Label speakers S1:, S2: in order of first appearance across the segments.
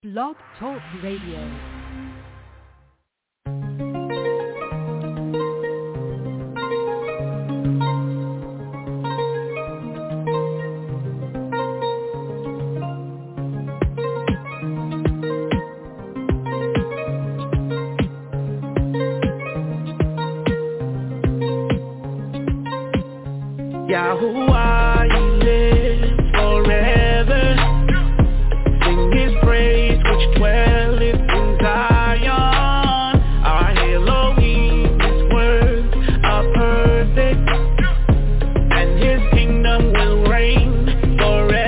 S1: Blog Talk Radio.
S2: Yahuwah, He lives forever. Sing His praise, which dwelleth in Zion. Our Elohim, His words are perfect, and His kingdom will reign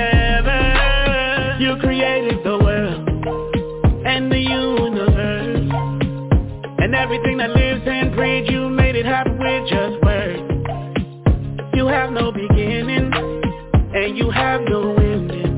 S2: forever. You created the world and the universe, and everything that lives and breathes. You made it happen with just words. You have no beginning, and you have no ending.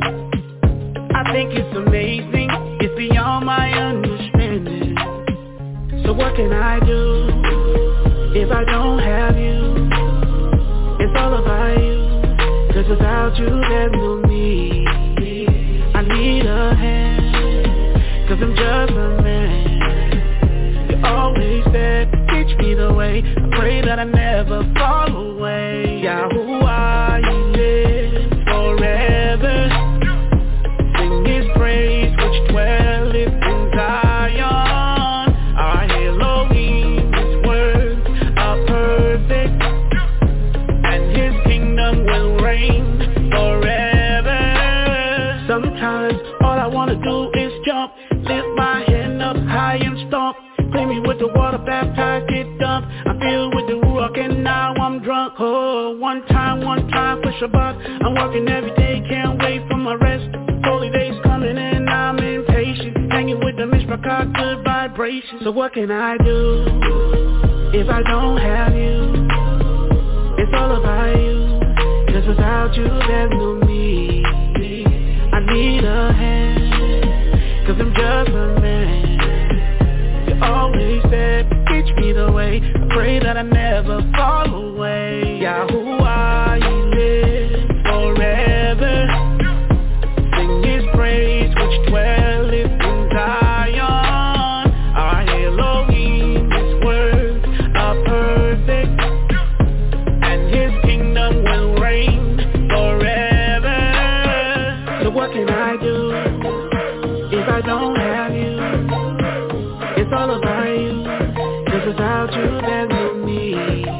S2: I think it's amazing, it's beyond my understanding. So what can I do if I don't have you? It's all about you, 'cause without you there's no me. I need a hand, 'cause I'm just a man. You always said, teach me the way. I pray that I never fall away. Yahuwah, He lives forever. Sing His praise, which dwelleth in Zion. Our Elohim, His words are perfect, and His kingdom will reign forever. Sometimes all I wanna do is jump, lift my hand up high and stomp. Clean me with the water, baptized, get dumped. I'm filled with the Ruach and now I'm drunk. Oh, one time for Shabbat. I'm working every day, can't wait for my rest. Holy days coming and I'm impatient. Hanging with the Mishpachah, good vibrations. So what can I do if I don't have you? It's all about you, 'cause without you there's no me. I need a hand, 'cause I'm just a man. Always said, teach me the way. I pray that I never fall away. Yahuwah, He lives forever. Sing His praise, which dwelleth in Zion. Our Elohim, His words are perfect, and His kingdom will reign forever. So what can I do if I don't have you? It's all about you, 'cause without you there's no me.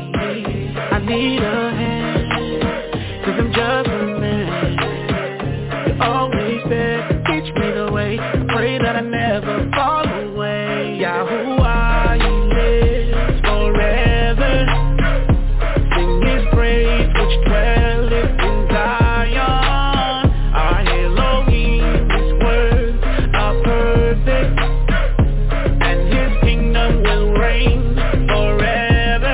S2: I need a hand, 'cause I'm just a man. You always said, teach me the way. I pray that I never fall away. Yahuwah, He lives forever. Sing His praise, which dwelleth in Zion. Our Elohim, His words are perfect, will reign forever.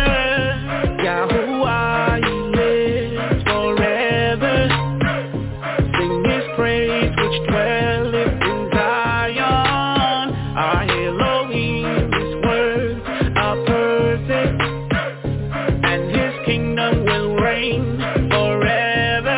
S2: Yahuwah, He lives forever. Sing His praise, which dwelleth in Zion. Our Elohim, His words are perfect, and His kingdom will reign forever.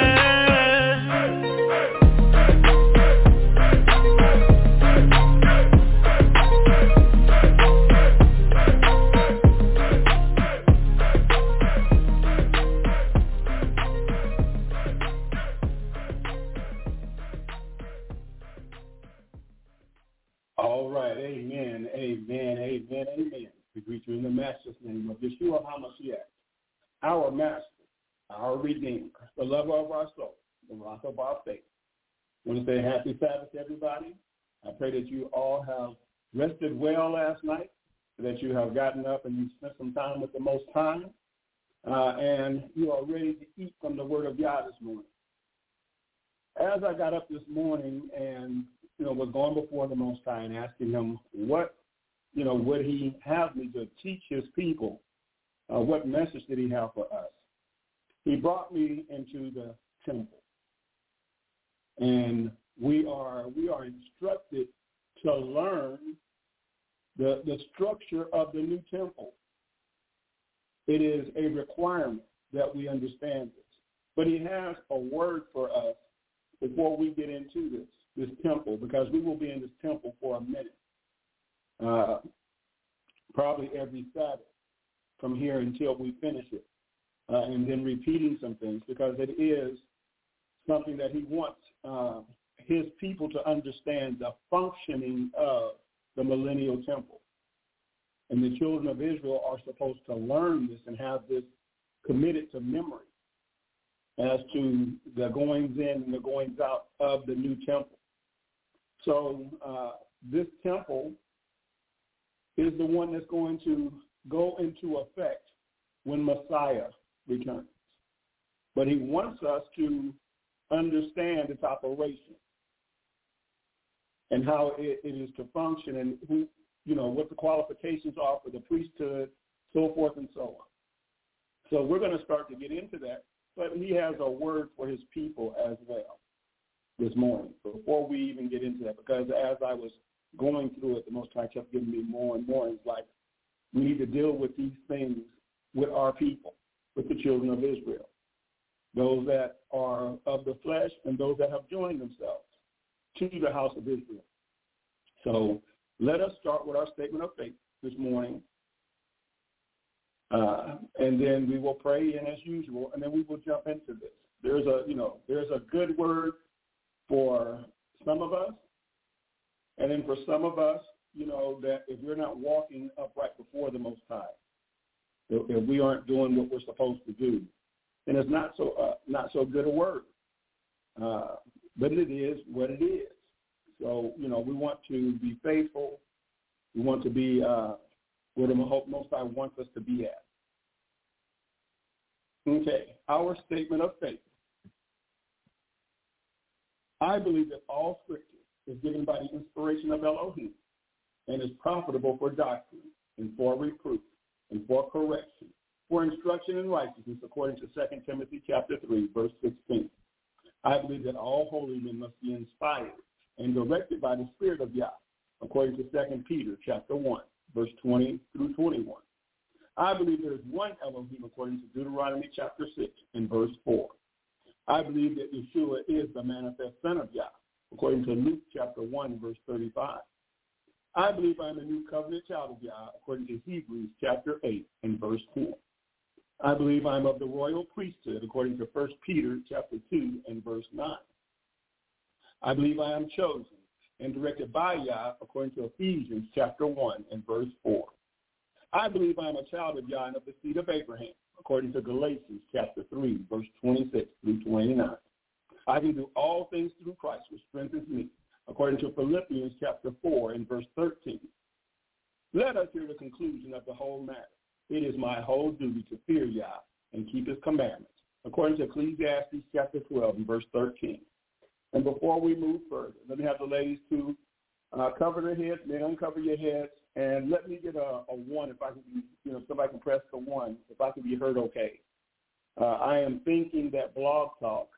S3: All right, amen, amen, amen, amen. We greet you in the Master's name of Yeshua HaMashiach, our Master, our Redeemer, the lover of our soul, the rock of our faith. I want to say happy Sabbath, everybody. I pray that you all have rested well last night, that you have gotten up and you spent some time with the Most High, and you are ready to eat from the Word of Yah this morning. As I got up this morning and was going before the Most High and asking Him what, would He have me to teach His people? What message did He have for us? He brought me into the temple, and we are instructed to learn the structure of the new temple. It is a requirement that we understand this. But He has a word for us before we get into this. this temple, because we will be in this temple for a minute, probably every Sabbath from here until we finish it, and then repeating some things, because it is something that he wants his people to understand the functioning of the millennial temple. And the children of Israel are supposed to learn this and have this committed to memory as to the goings in and the goings out of the new temple. So this temple is the one that's going to go into effect when Messiah returns. But he wants us to understand its operation and how it is to function, and who, what the qualifications are for the priesthood, so forth and so on. So we're going to start to get into that, but he has a word for his people as well this morning, before we even get into that, because as I was going through it, the Most High kept giving me more and more. It's like we need to deal with these things with our people, with the children of Israel, those that are of the flesh and those that have joined themselves to the house of Israel. So let us start with our statement of faith this morning, and then we will pray in as usual, and then we will jump into this. There's a good word for some of us, and then for some of us, that if we're not walking upright before the Most High, if we aren't doing what we're supposed to do, then it's not so good a word. But it is what it is. So, we want to be faithful. We want to be where the Most High wants us to be at. Okay, our statement of faith. I believe that all Scripture is given by the inspiration of Elohim and is profitable for doctrine and for reproof and for correction, for instruction in righteousness, according to 2 Timothy chapter 3, verse 16. I believe that all holy men must be inspired and directed by the Spirit of Yah, according to 2 Peter chapter 1, verse 20 through 21. I believe there is one Elohim, according to Deuteronomy chapter 6 and verse 4. I believe that Yeshua is the manifest Son of Yah, according to Luke chapter 1, verse 35. I believe I am a new covenant child of Yah, according to Hebrews chapter 8 and verse 10. I believe I am of the royal priesthood, according to 1 Peter chapter 2 and verse 9. I believe I am chosen and directed by Yah, according to Ephesians chapter 1 and verse 4. I believe I am a child of Yah and of the seed of Abraham, according to Galatians chapter 3, verse 26 through 29. I can do all things through Christ, which strengthens me, according to Philippians chapter 4 and verse 13. Let us hear the conclusion of the whole matter. It is my whole duty to fear Yah and keep his commandments, according to Ecclesiastes chapter 12 and verse 13. And before we move further, let me have the ladies to cover their heads, men uncover your heads, and let me get a one if I can be, if somebody can press the one, if I can be heard okay. I am thinking that Blog Talk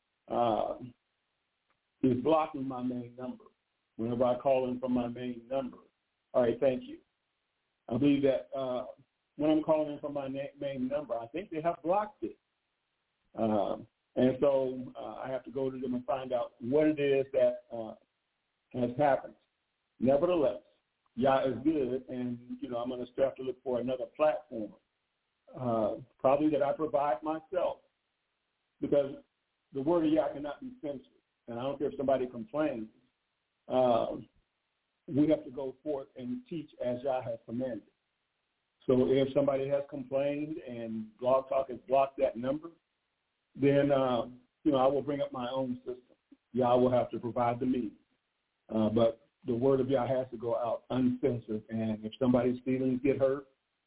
S3: is blocking my main number whenever I call in from my main number. All right, thank you. I believe that when I'm calling in from my main number, I think they have blocked it. And so I have to go to them and find out what it is that has happened. Nevertheless, Yah is good, and, I'm going to have to look for another platform, probably that I provide myself, because the word of Yah cannot be censored. And I don't care if somebody complains. We have to go forth and teach as Yah has commanded. So if somebody has complained and Blog Talk has blocked that number, then, I will bring up my own system. Yah will have to provide the means. But the word of Yah has to go out uncensored. And if somebody's feelings get hurt,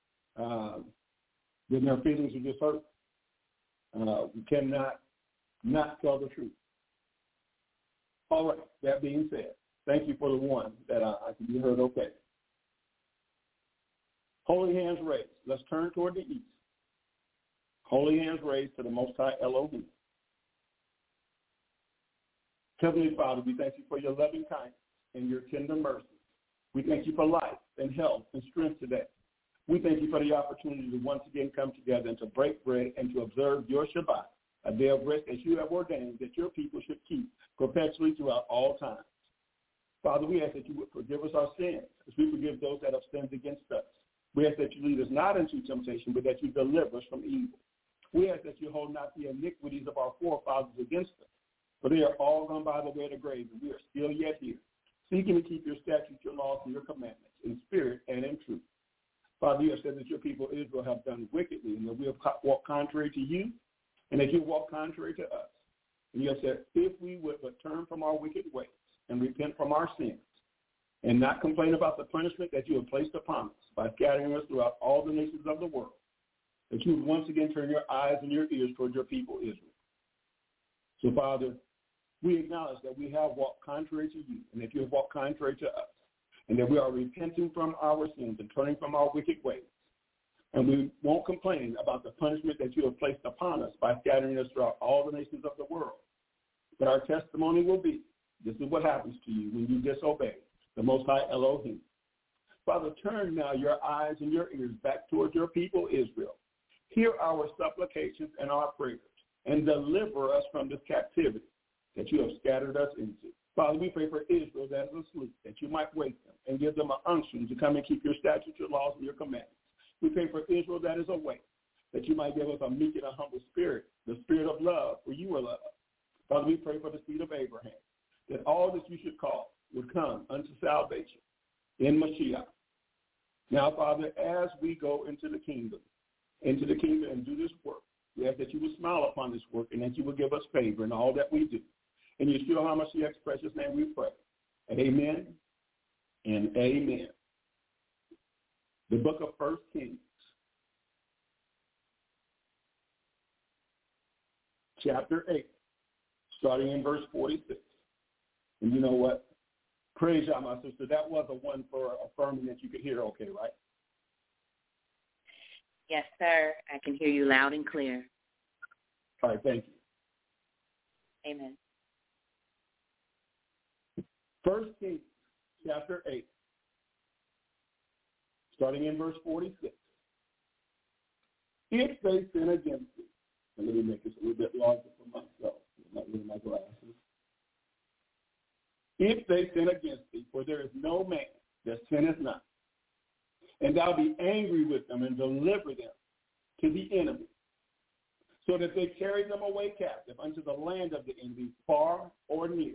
S3: then their feelings are just hurt. We cannot not tell the truth. All right, that being said, thank you for the one that I can be heard okay. Holy hands raised. Let's turn toward the east. Holy hands raised to the Most High Elohim. Heavenly Father, we thank you for your loving kindness and your tender mercy. We thank you for life and health and strength today. We thank you for the opportunity to once again come together and to break bread and to observe your Shabbat a day of rest that you have ordained that your people should keep perpetually throughout all times. Father, we ask that you would forgive us our sins as we forgive those that have sinned against us. We ask that you lead us not into temptation, but that you deliver us from evil. We ask that you hold not the iniquities of our forefathers against us, for they are all gone by the way of the grave, and we are still yet here, seeking to keep your statutes, your laws, and your commandments in spirit and in truth. Father, you have said that your people Israel have done wickedly, and that we have walked contrary to you, and that you walk contrary to us. And you have said, if we would but turn from our wicked ways and repent from our sins, and not complain about the punishment that you have placed upon us by scattering us throughout all the nations of the world, that you would once again turn your eyes and your ears toward your people Israel. So, Father, we acknowledge that we have walked contrary to you, and that you have walked contrary to us, and that we are repenting from our sins and turning from our wicked ways. And we won't complain about the punishment that you have placed upon us by scattering us throughout all the nations of the world. But our testimony will be, this is what happens to you when you disobey the Most High Elohim. Father, turn now your eyes and your ears back towards your people Israel. Hear our supplications and our prayers, and deliver us from this captivity that you have scattered us into. Father, we pray for Israel that is asleep, that you might wake them and give them an unction to come and keep your statutes, your laws, and your commandments. We pray for Israel that is awake, that you might give us a meek and a humble spirit, the spirit of love, for you are love. Father, we pray for the seed of Abraham, that all that you should call would come unto salvation in Mashiach. Now, Father, as we go into the kingdom and do this work, we ask that you would smile upon this work and that you would give us favor in all that we do. In Yeshua HaMashiach's precious name we pray. Amen and amen. The book of 1 Kings, chapter 8, starting in verse 46. And you know what? Praise God, my sister. That was a one for affirming that you could hear okay, right?
S1: Yes, sir. I can hear you loud and clear.
S3: All right, thank you.
S1: Amen.
S3: 1 Kings, chapter 8, starting in verse 46. If they sin against thee, and let me make this a little bit larger for myself, not really my glasses. If they sin against thee, for there is no man that sinneth not, and thou be angry with them and deliver them to the enemy, so that they carry them away captive unto the land of the enemy, far or near.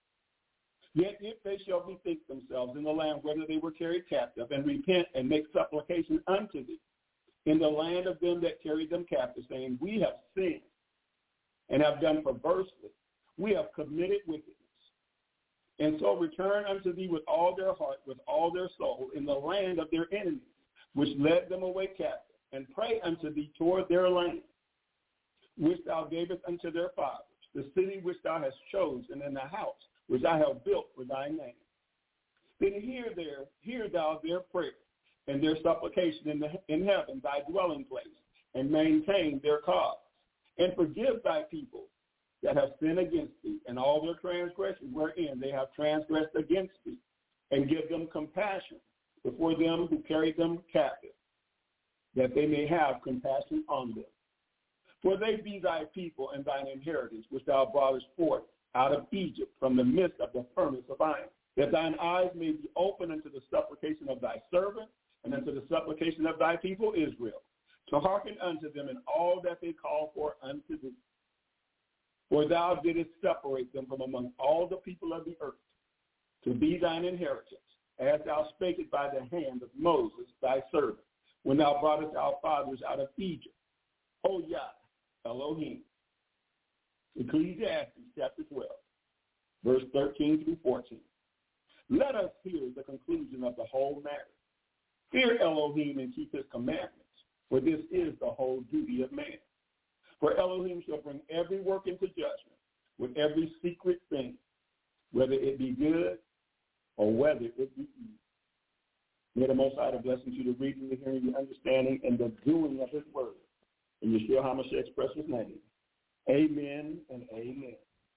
S3: Yet if they shall bethink themselves in the land whither they were carried captive, and repent and make supplication unto thee in the land of them that carried them captive, saying, we have sinned and have done perversely, we have committed wickedness, and so return unto thee with all their heart, with all their soul, in the land of their enemies, which led them away captive, and pray unto thee toward their land, which thou gavest unto their fathers, the city which thou hast chosen, and the house which I have built for thy name. Then hear thou their prayer and their supplication in heaven, thy dwelling place, and maintain their cause, and forgive thy people that have sinned against thee, and all their transgressions wherein they have transgressed against thee, and give them compassion before them who carried them captive, that they may have compassion on them. For they be thy people and thine inheritance, which thou broughtest forth out of Egypt from the midst of the furnace of iron, that thine eyes may be open unto the supplication of thy servant, and unto the supplication of thy people Israel, to hearken unto them in all that they call for unto thee. For thou didst separate them from among all the people of the earth, to be thine inheritance, as thou spakest by the hand of Moses thy servant, when thou broughtest our fathers out of Egypt. O Yah, Elohim. Ecclesiastes chapter 12, verse 13 through 14. Let us hear the conclusion of the whole matter. Fear Elohim and keep his commandments, for this is the whole duty of man. For Elohim shall bring every work into judgment with every secret thing, whether it be good or whether it be evil. May the Most High bless you to reading, the hearing, the understanding, and the doing of his word. In Yeshua HaMashiach's precious name. Amen and amen.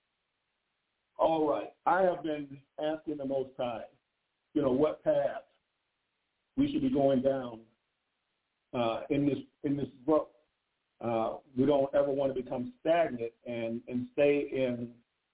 S3: All right. I have been asking the Most High, what path we should be going down in this book We don't ever want to become stagnant and stay in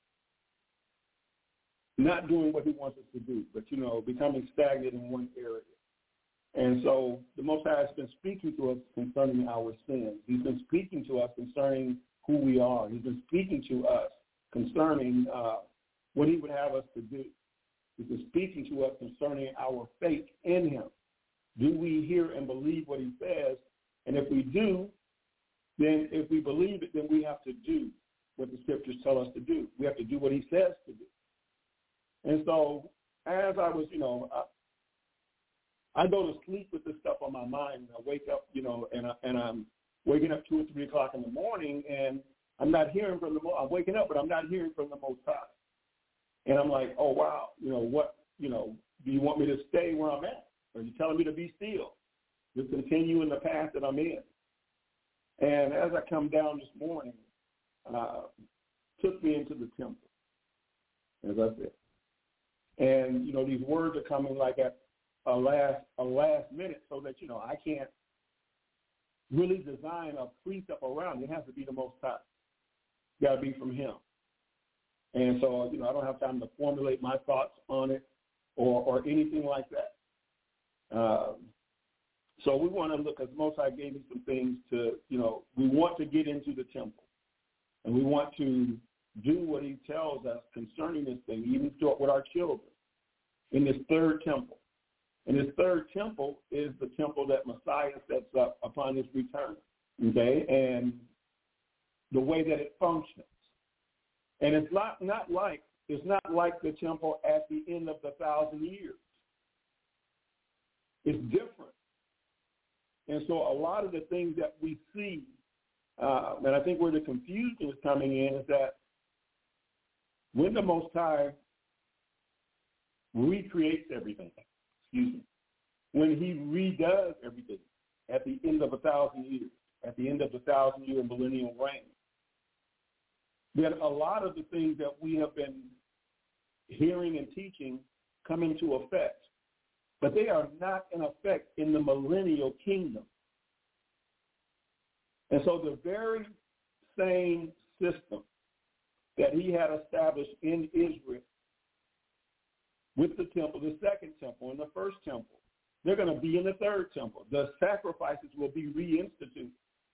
S3: not doing what he wants us to do, but, becoming stagnant in one area. And so the Most High has been speaking to us concerning our sins. He's been speaking to us concerning who we are. He's been speaking to us concerning what he would have us to do. He's been speaking to us concerning our faith in him. Do we hear and believe what he says? And if we do, then if we believe it, then we have to do what the scriptures tell us to do. We have to do what he says to do. And so as I was, I go to sleep with this stuff on my mind. And I wake up, and I'm waking up 2 or 3 o'clock in the morning, and I'm not hearing from I'm waking up, but I'm not hearing from the Most High. And I'm like, oh, wow, do you want me to stay where I'm at? Or are you telling me to be still, to continue in the path that I'm in? And as I come down this morning, took me into the temple, as I said. And, these words are coming like at a last minute so that, I can't really design a precept around it. It has to be the Most High. Got to be from him. And so, I don't have time to formulate my thoughts on it or anything like that. So we want to look, as Most High gave me some things to, we want to get into the temple. And we want to do what he tells us concerning this thing, even with our children, in this third temple. And this third temple is the temple that Messiah sets up upon his return, okay, and the way that it functions. And it's not like the temple at the end of the 1,000 years. It's different. And so a lot of the things that we see, and I think where the confusion is coming in, is that when the Most High recreates everything, when he redoes everything at the end of 1,000 years, at the end of the 1,000-year millennial reign, then a lot of the things that we have been hearing and teaching come into effect. But they are not in effect in the millennial kingdom. And so the very same system that he had established in Israel with the temple, the second temple and the first temple, they're going to be in the third temple. The sacrifices will be reinstituted.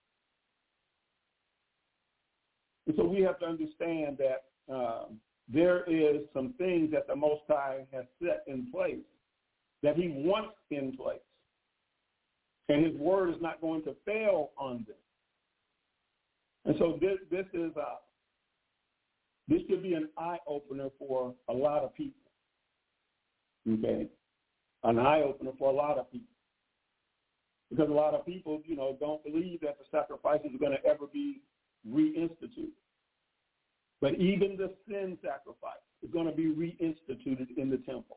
S3: And so we have to understand that there is some things that the Most High has set in place that he wants in place. And his word is not going to fail on them. And so this should be an eye-opener for a lot of people. Okay? An eye-opener for a lot of people. Because a lot of people, don't believe that the sacrifices are going to ever be reinstituted. But even the sin sacrifice is going to be reinstituted in the temple.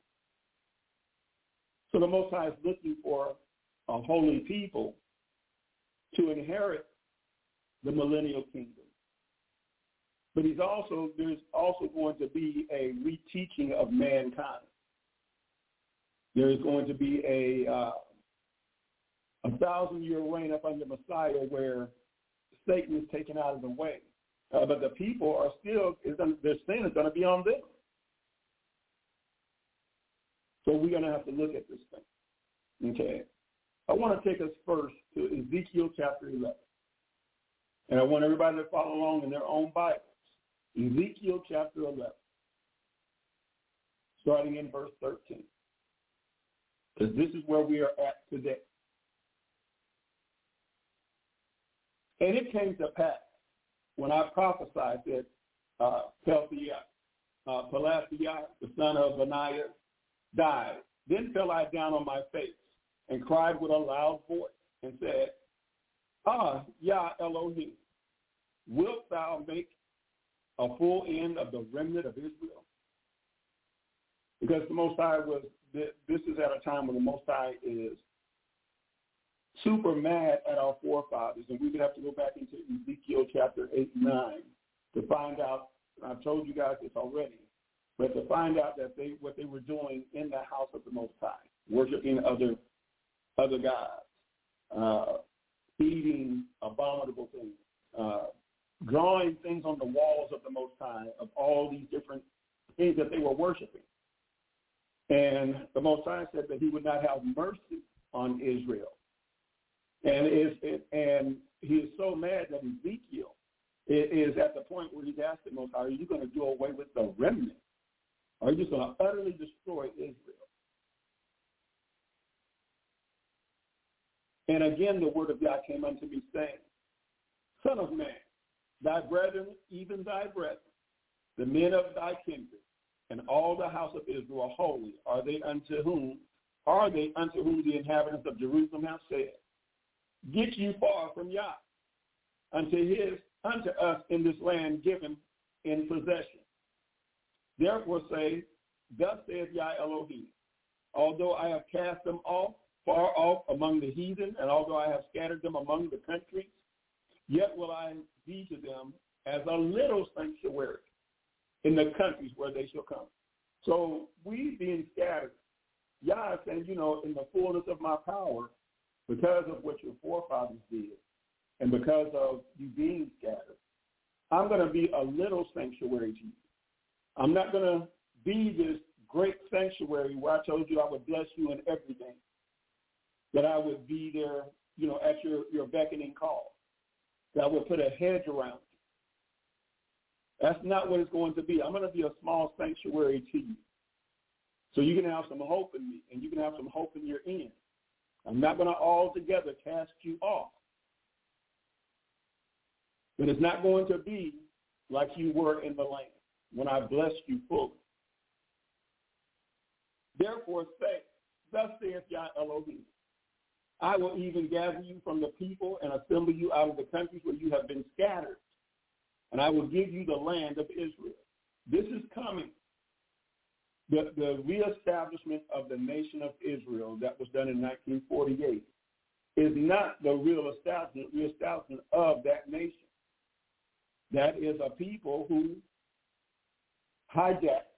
S3: So the Most High is looking for a holy people to inherit the millennial kingdom. But there's also going to be a reteaching of mankind. There is going to be a 1,000-year reign up under Messiah where Satan is taken out of the way. But the people are still, their sin is going to be on them. So we're going to have to look at this thing. Okay. I want to take us first to Ezekiel chapter 11. And I want everybody to follow along in their own Bibles. Ezekiel chapter 11, starting in verse 13. Because this is where we are at today. And it came to pass when I prophesied that Pelatiah, the son of Benaiah, died. Then fell I down on my face and cried with a loud voice and said, Yah Elohim, wilt thou make a full end of the remnant of Israel? Because the Most High this is at a time when the Most High is super mad at our forefathers, and we would have to go back into Ezekiel chapter 8 and 9 to find out. I've told you guys this already, but to find out that what they were doing in the house of the Most High, worshiping other gods. eating abominable things, drawing things on the walls of the Most High, of all these different things that they were worshiping. And the Most High said that he would not have mercy on Israel. And he is so mad that Ezekiel is at the point where he's asked the Most High, are you going to do away with the remnant? Or are you just going to utterly destroy Israel? And again, the word of God came unto me, saying, Son of man, thy brethren, even thy brethren, the men of thy kindred, and all the house of Israel are holy. Are they unto whom the inhabitants of Jerusalem have said, get you far from Yah, unto us in this land given in possession. Therefore say, thus saith Yah Elohim, although I have cast them off, far off among the heathen, and although I have scattered them among the countries, yet will I be to them as a little sanctuary in the countries where they shall come. So we being scattered, Yah is saying, in the fullness of my power, because of what your forefathers did, and because of you being scattered, I'm going to be a little sanctuary to you. I'm not going to be this great sanctuary where I told you I would bless you in everything, that I would be there, at your beckoning call, that I would put a hedge around you. That's not what it's going to be. I'm going to be a small sanctuary to you. So you can have some hope in me, and you can have some hope in your end. I'm not going to altogether cast you off. But it's not going to be like you were in the land when I blessed you fully. Therefore say, thus saith Yah Elohim, I will even gather you from the people and assemble you out of the countries where you have been scattered, and I will give you the land of Israel. This is coming. The reestablishment of the nation of Israel that was done in 1948 is not the reestablishment of that nation. That is a people who hijacked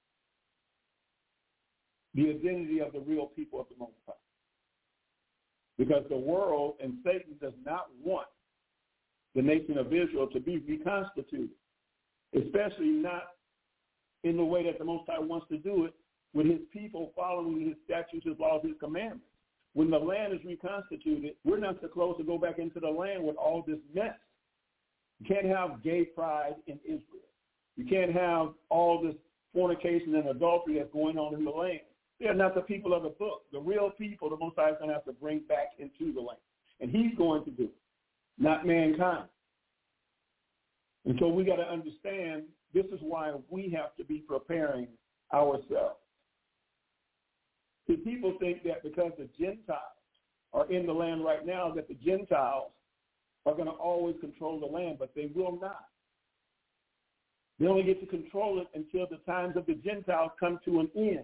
S3: the identity of the real people of the Most High. Because the world and Satan does not want the nation of Israel to be reconstituted, especially not in the way that the Most High wants to do it, with his people following his statutes, his laws, his commandments. When the land is reconstituted, we're not so close to go back into the land with all this mess. You can't have gay pride in Israel. You can't have all this fornication and adultery that's going on in the land. They're not the people of the book. The real people, the Most High is going to have to bring back into the land. And he's going to do it, not mankind. And so we got to understand this is why we have to be preparing ourselves. See, people think that because the Gentiles are in the land right now, that the Gentiles are going to always control the land, but they will not. They only get to control it until the times of the Gentiles come to an end.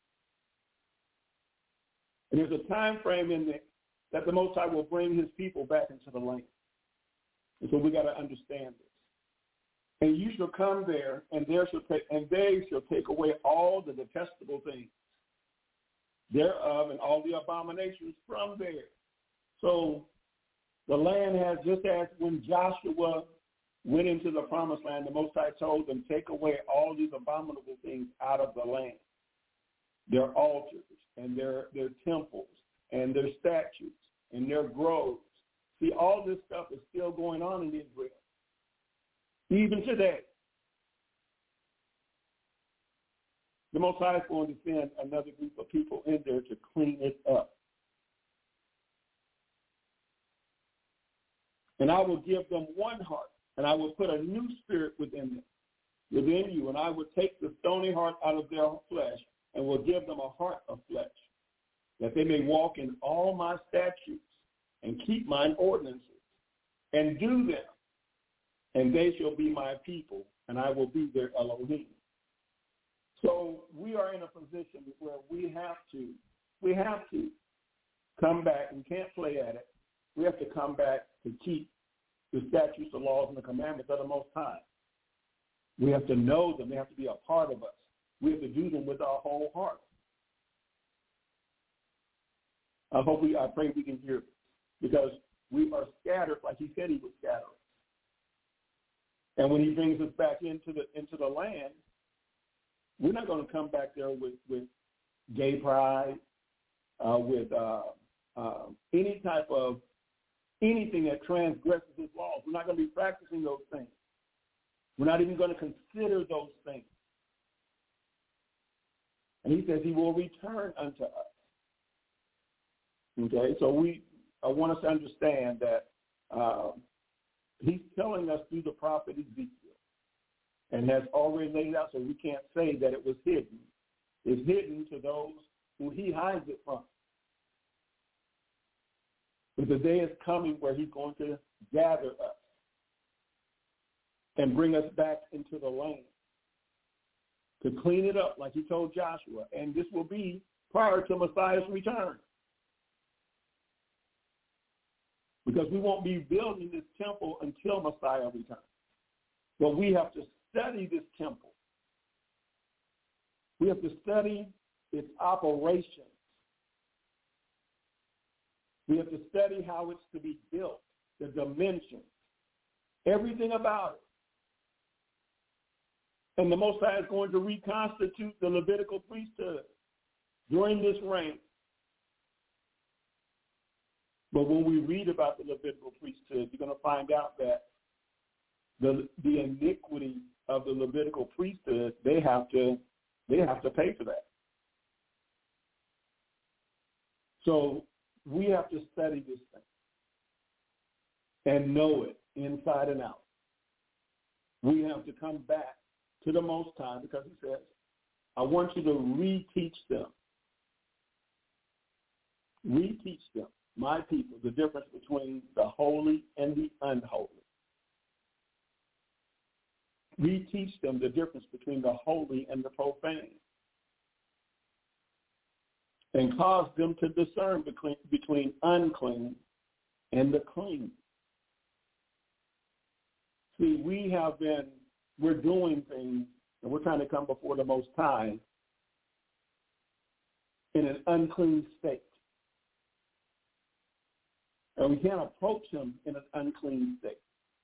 S3: And there's a time frame in there that the Most High will bring his people back into the land. And so we got to understand this. And you shall come there, and they shall take away all the detestable things thereof and all the abominations from there. So the land has, just as when Joshua went into the promised land, the Most High told them, take away all these abominable things out of the land. Their altars and their temples and their statues and their groves. See, all this stuff is still going on in Israel. Even today, the Most High is going to send another group of people in there to clean it up. And I will give them one heart, and I will put a new spirit within you, and I will take the stony heart out of their flesh, and will give them a heart of flesh, that they may walk in all my statutes and keep mine ordinances and do them. And they shall be my people, and I will be their Elohim. So we are in a position where we have to come back. We can't play at it. We have to come back to keep the statutes, the laws, and the commandments of the Most High. We have to know them. They have to be a part of us. We have to do them with our whole heart. I pray we can hear it, because we are scattered like he said he would scatter us. And when he brings us back into the land, we're not going to come back there with gay pride, with any type of anything that transgresses his laws. We're not going to be practicing those things. We're not even going to consider those things. And he says he will return unto us. Okay, so I want us to understand that he's telling us through the prophet Ezekiel, and has already laid it out, so we can't say that it was hidden. It's hidden to those who he hides it from. But the day is coming where he's going to gather us and bring us back into the land to clean it up like he told Joshua. And this will be prior to Messiah's return. Because we won't be building this temple until Messiah returns. But we have to study this temple. We have to study its operations. We have to study how it's to be built, the dimensions, everything about it. And the Most High is going to reconstitute the Levitical priesthood during this reign. But when we read about the Levitical priesthood, you're going to find out that the iniquity of the Levitical priesthood, they have to pay for that. So we have to study this thing and know it inside and out. We have to come back to the Most High because he says, I want you to reteach them. Reteach them, my people, the difference between the holy and the unholy. Reteach them the difference between the holy and the profane. And cause them to discern between unclean and the clean. See, we're doing things, and we're trying to come before the Most High in an unclean state. And we can't approach him in an unclean state.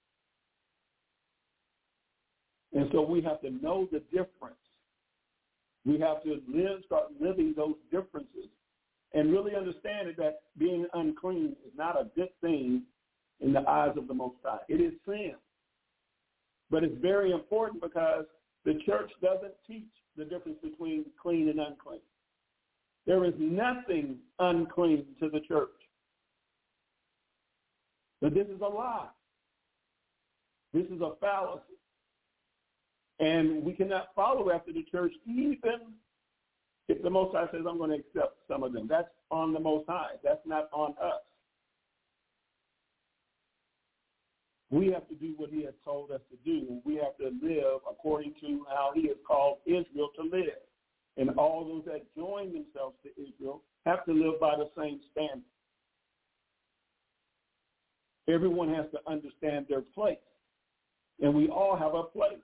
S3: And so we have to know the difference. We have to start living those differences and really understand that being unclean is not a good thing in the eyes of the Most High. It is sin. But it's very important because the church doesn't teach the difference between clean and unclean. There is nothing unclean to the church. But this is a lie. This is a fallacy. And we cannot follow after the church even if the Most High says, I'm going to accept some of them. That's on the Most High. That's not on us. We have to do what he has told us to do. We have to live according to how he has called Israel to live. And all those that join themselves to Israel have to live by the same standard. Everyone has to understand their place. And we all have a place.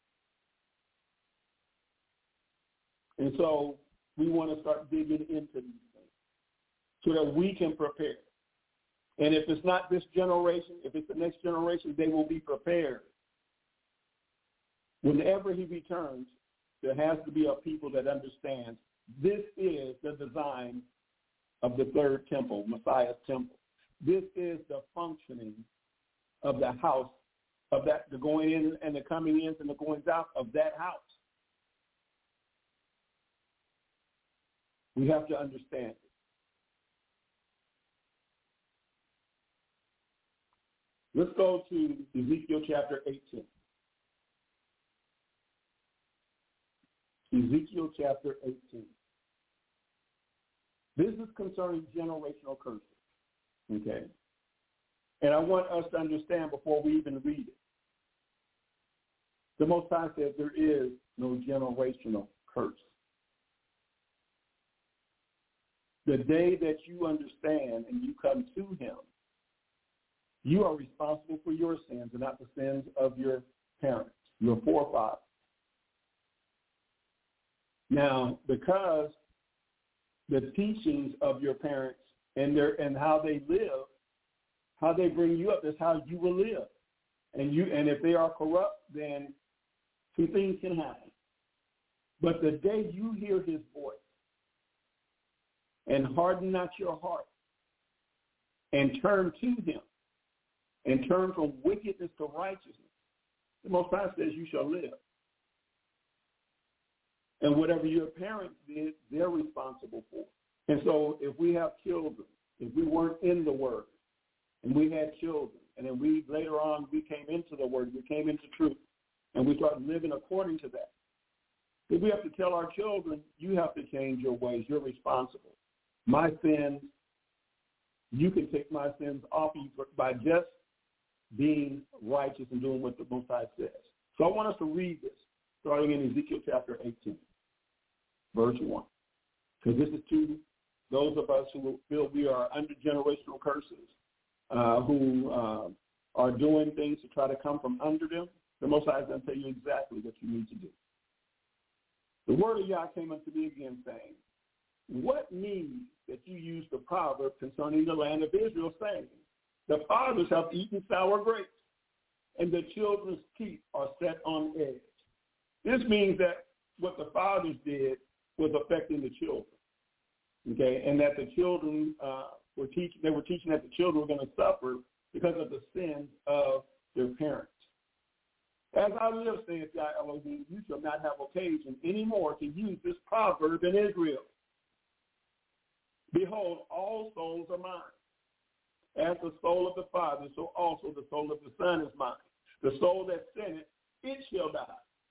S3: And so we want to start digging into these things so that we can prepare. And if it's not this generation, if it's the next generation, they will be prepared. Whenever he returns, there has to be a people that understands this is the design of the third temple, Messiah's temple. This is the functioning of the house, of that, the going in and the coming in and the goings out of that house. We have to understand it. Let's go to Ezekiel chapter 18. Ezekiel chapter 18. This is concerning generational curses. Okay? And I want us to understand before we even read it. The Most High says there is no generational curse. The day that you understand and you come to him, you are responsible for your sins and not the sins of your parents, your forefathers. Now, because the teachings of your parents and how they live How they bring you up is how you will live. And if they are corrupt, then two things can happen. But the day you hear his voice and harden not your heart and turn to him and turn from wickedness to righteousness, the Most High says you shall live. And whatever your parents did, they're responsible for. And so if we have children, if we weren't in the Word, and we had children, and then later on we came into the Word, we came into truth, and we started living according to that. If we have to tell our children, you have to change your ways. You're responsible. My sins, you can take my sins off you by just being righteous and doing what the Most High says. So I want us to read this, starting in Ezekiel chapter 18, verse 1. Because this is to those of us who feel we are under generational curses, who are doing things to try to come from under them. The Most High is going to tell you exactly what you need to do. The word of Yah came unto me again, saying, what need that you use the proverb concerning the land of Israel, saying, the fathers have eaten sour grapes, and the children's teeth are set on edge. This means that what the fathers did was affecting the children, okay, and that the children were teaching that the children were going to suffer because of the sins of their parents. As I live, saith Yah Elohim, you shall not have occasion anymore to use this proverb in Israel. Behold, all souls are mine. As the soul of the Father, so also the soul of the Son is mine. The soul that sinneth, it shall die.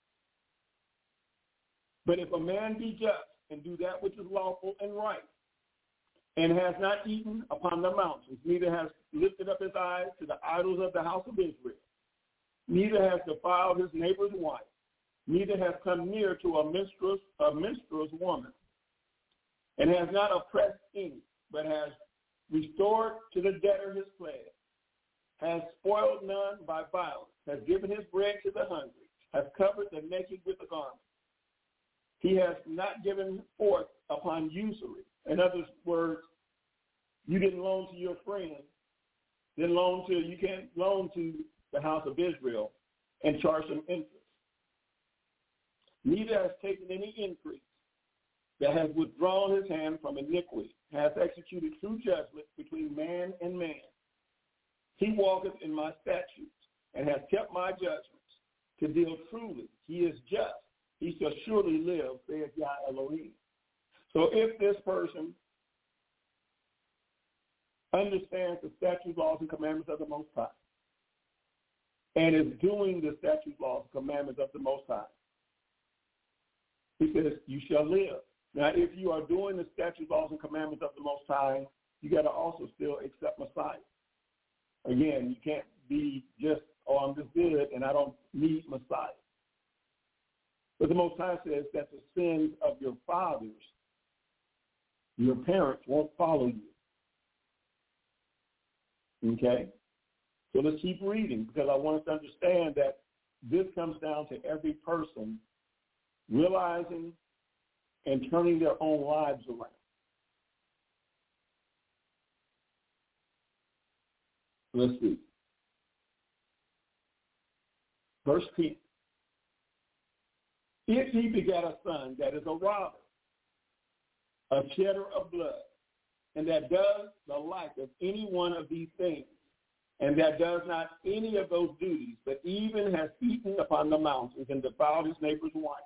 S3: But if a man be just and do that which is lawful and right, and has not eaten upon the mountains, neither has lifted up his eyes to the idols of the house of Israel, neither has defiled his neighbor's wife, neither has come near to a minstrel's woman, and has not oppressed any, but has restored to the debtor his pledge, has spoiled none by violence, has given his bread to the hungry, has covered the naked with a garment. He has not given forth upon usury. In other words, you didn't loan to your friend, you can't loan to the house of Israel and charge them interest. Neither has taken any increase, that has withdrawn his hand from iniquity, has executed true judgment between man and man. He walketh in my statutes, and has kept my judgments, to deal truly. He is just. He shall surely live, saith Yah Elohim. So if this person understands the statutes, laws, and commandments of the Most High, and is doing the statutes, laws, and commandments of the Most High, he says, you shall live. Now, if you are doing the statutes, laws, and commandments of the Most High, you got to also still accept Messiah. Again, you can't be just, I'm just good and I don't need Messiah. But the Most High says that the sins of your fathers, your parents, won't follow you. Okay? So let's keep reading, because I want us to understand that this comes down to every person realizing and turning their own lives around. Let's see. Verse 10. If he begat a son that is a robber, a shedder of blood, and that does the like of any one of these things, and that does not any of those duties, but even has eaten upon the mountains and defiled his neighbor's wife,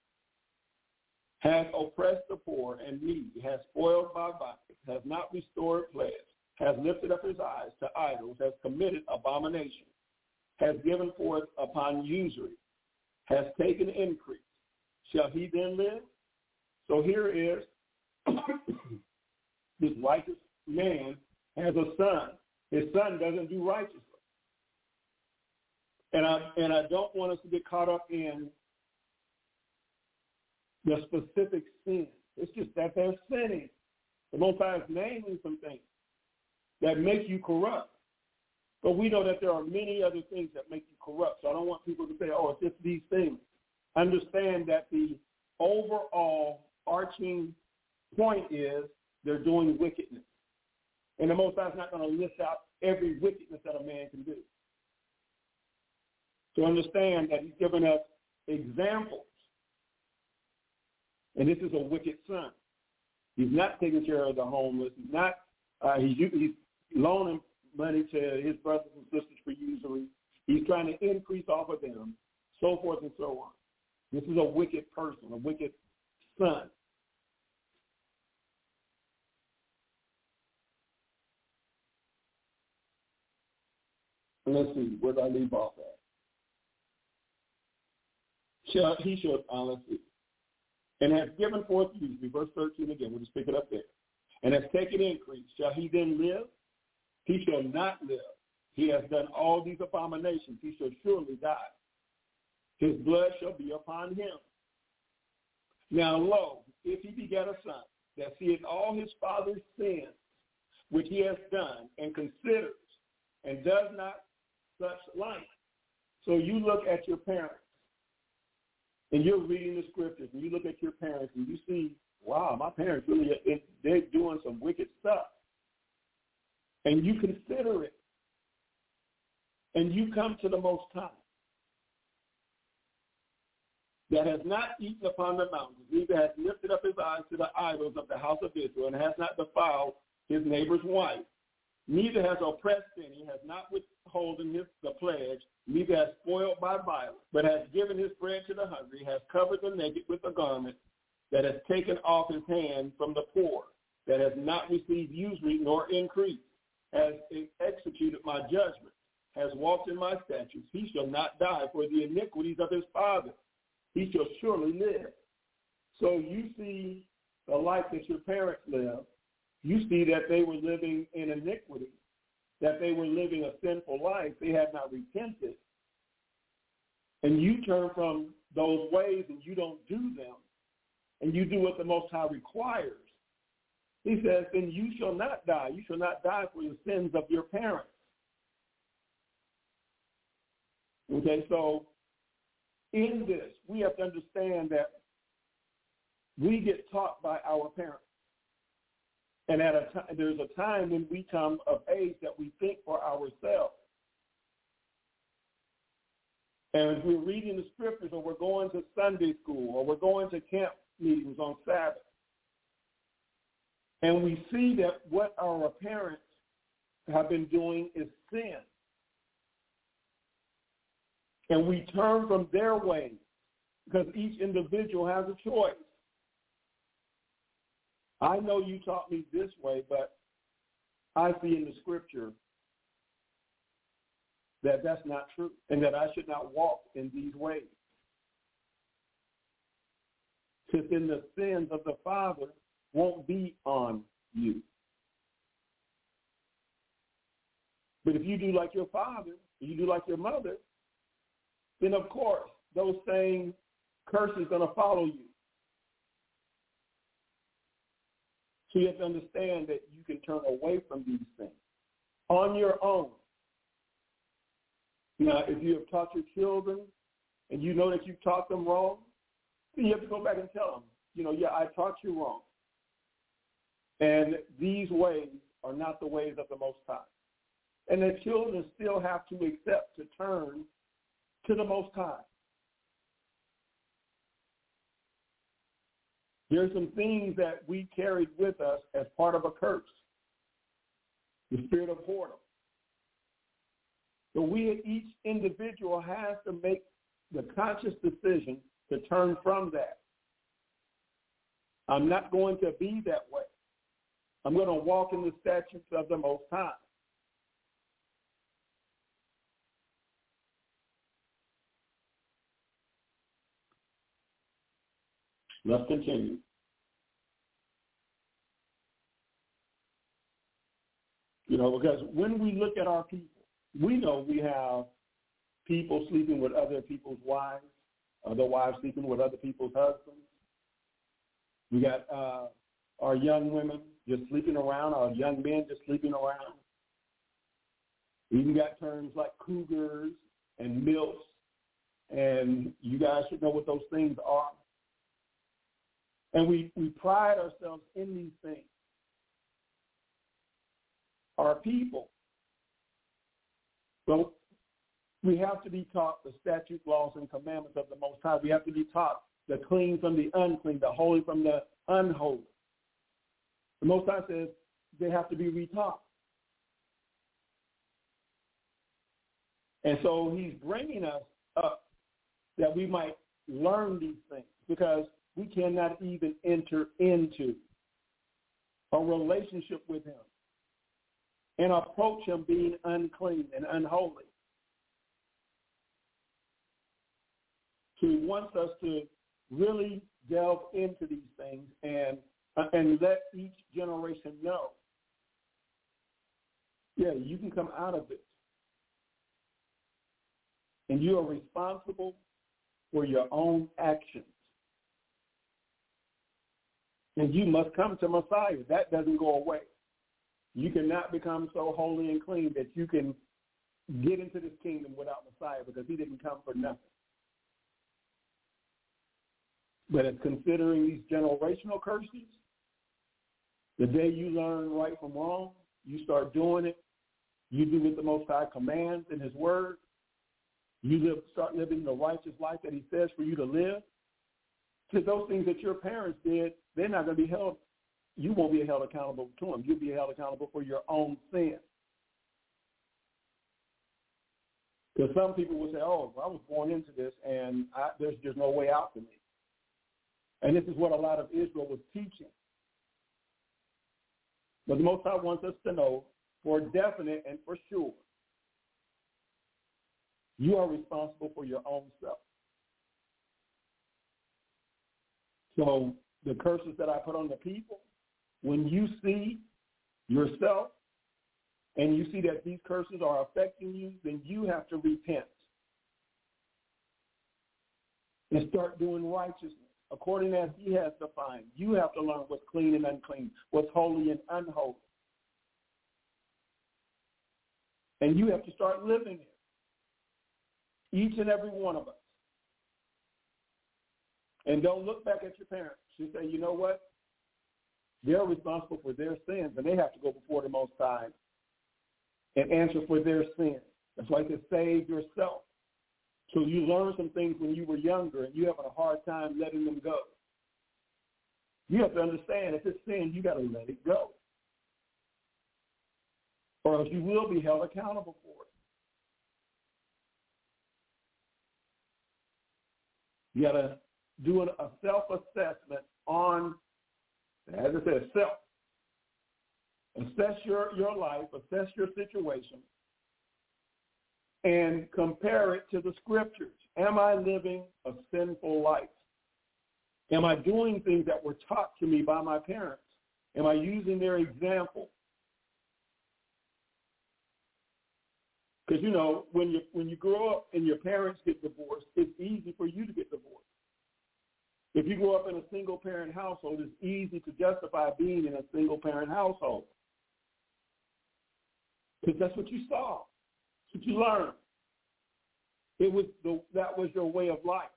S3: has oppressed the poor and needy, has spoiled by violence, has not restored pledge, has lifted up his eyes to idols, has committed abomination, has given forth upon usury, has taken increase, shall he then live? So here is this righteous man has a son. His son doesn't do righteously. And I don't want us to get caught up in the specific sin. It's just that they're sinning. The Most High is naming some things that make you corrupt. But we know that there are many other things that make you corrupt. So I don't want people to say, oh, it's just these things. Understand that the overall arching point is they're doing wickedness. And the Most High is not going to list out every wickedness that a man can do. To understand that he's given us examples. And this is a wicked son. He's not taking care of the homeless. He's not. He's loaning money to his brothers and sisters for usury. He's trying to increase off of them, so forth and so on. This is a wicked person, a wicked son. And let's see, where did I leave off at? He should, let's see. And has given forth usury, verse 13 again, we'll just pick it up there. And has taken increase. Shall he then live? He shall not live. He has done all these abominations. He shall surely die. His blood shall be upon him. Now, lo, if he begat a son that seeth all his father's sins, which he has done, and considers, and does not such like. So you look at your parents, and you're reading the scriptures, and you look at your parents, and you see, wow, my parents really, they're doing some wicked stuff. And you consider it, and you come to the Most High, that has not eaten upon the mountains, neither has lifted up his eyes to the idols of the house of Israel, and has not defiled his neighbor's wife, neither has oppressed any, has not withholden the pledge, neither has spoiled by violence, but has given his bread to the hungry, has covered the naked with a garment, that has taken off his hand from the poor, that has not received usury nor increase, has executed my judgment, has walked in my statutes. He shall not die for the iniquities of his father. He shall surely live. So you see the life that your parents lived. You see that they were living in iniquity, that they were living a sinful life. They had not repented. And you turn from those ways and you don't do them, and you do what the Most High requires. He says, then you shall not die. You shall not die for the sins of your parents. Okay, so in this, we have to understand that we get taught by our parents. And there's a time when we come of age that we think for ourselves. And if we're reading the scriptures, or we're going to Sunday school, or we're going to camp meetings on Sabbath, and we see that what our parents have been doing is sin, and we turn from their ways, because each individual has a choice. I know you taught me this way, but I see in the scripture that that's not true, and that I should not walk in these ways. Since then the sins of the father won't be on you. But if you do like your father, you do like your mother, then of course those same curses are going to follow you. So you have to understand that you can turn away from these things on your own. Now, if you have taught your children and you know that you've taught them wrong, then you have to go back and tell them, yeah, I taught you wrong. And these ways are not the ways of the Most High. And the children still have to accept to turn to the Most High. There's some things that we carried with us as part of a curse, the spirit of whoredom. So each individual has to make the conscious decision to turn from that. I'm not going to be that way. I'm going to walk in the statutes of the Most High. Let's continue. Because when we look at our people, we know we have people sleeping with other people's wives, other wives sleeping with other people's husbands. We got our young women just sleeping around, our young men just sleeping around. We even got terms like cougars and milfs, and you guys should know what those things are. And we pride ourselves in these things. our people. So we have to be taught the statutes, laws, and commandments of the Most High. We have to be taught the clean from the unclean, the holy from the unholy. The Most High says they have to be retaught. And so he's bringing us up that we might learn these things, because we cannot even enter into a relationship with him and approach him being unclean and unholy. So he wants us to really delve into these things and let each generation know, yeah, you can come out of it. And you are responsible for your own actions. And you must come to Messiah. That doesn't go away. You cannot become so holy and clean that you can get into this kingdom without Messiah, because he didn't come for nothing. But it's considering these generational curses, the day you learn right from wrong, you start doing it, you do what the Most High commands in his word, you start living the righteous life that he says for you to live. Because those things that your parents did, they're not going to be held, you won't be held accountable to them. You'll be held accountable for your own sin. Because some people will say, oh, well, I was born into this, and there's just no way out for me. And this is what a lot of Israel was teaching. But the Most High wants us to know for definite and for sure, you are responsible for your own self. So the curses that I put on the people, when you see yourself and you see that these curses are affecting you, then you have to repent and start doing righteousness according as he has defined. You have to learn what's clean and unclean, what's holy and unholy. And you have to start living it. Each and every one of us. And don't look back at your parents. You say, you know what? They're responsible for their sins, and they have to go before the Most High and answer for their sins. That's why it says save yourself. So you learned some things when you were younger, and you're having a hard time letting them go. You have to understand, if it's sin, you got to let it go, or else you will be held accountable for it. You got to do a self-assessment on, as I said, self. Assess your life, assess your situation, and compare it to the scriptures. Am I living a sinful life? Am I doing things that were taught to me by my parents? Am I using their example? Because, you know, when you grow up and your parents get divorced, it's easy for you to get divorced. If you grow up in a single-parent household, it's easy to justify being in a single-parent household. Because that's what you saw. That's what you learned. That was your way of life.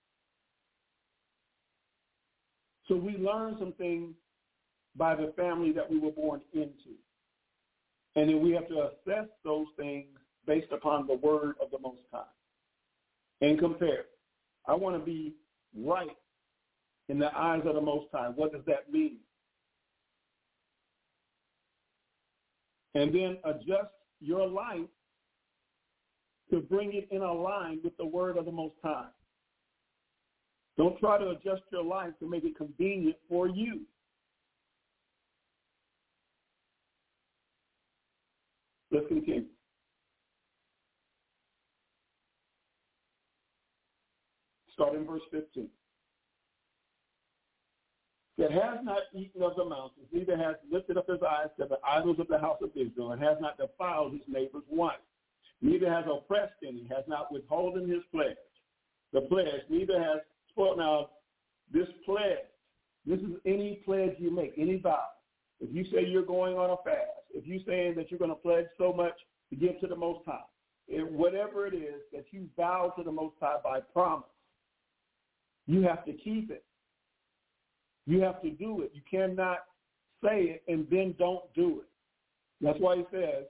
S3: So we learned some things by the family that we were born into. And then we have to assess those things based upon the word of the Most High and compare. I want to be right in the eyes of the Most High. What does that mean? And then adjust your life to bring it in a line with the word of the Most High. Don't try to adjust your life to make it convenient for you. Let's continue. Start in verse 15. That has not eaten of the mountains, neither has lifted up his eyes to the idols of the house of Israel, and has not defiled his neighbor's wife, neither has oppressed any, has not withholden his pledge. The pledge, neither has spoiled. Now, this pledge, this is any pledge you make, any vow. If you say you're going on a fast, if you're saying that you're going to pledge so much to give to the Most High, whatever it is that you vow to the Most High by promise, you have to keep it. You have to do it. You cannot say it and then don't do it. That's why he says,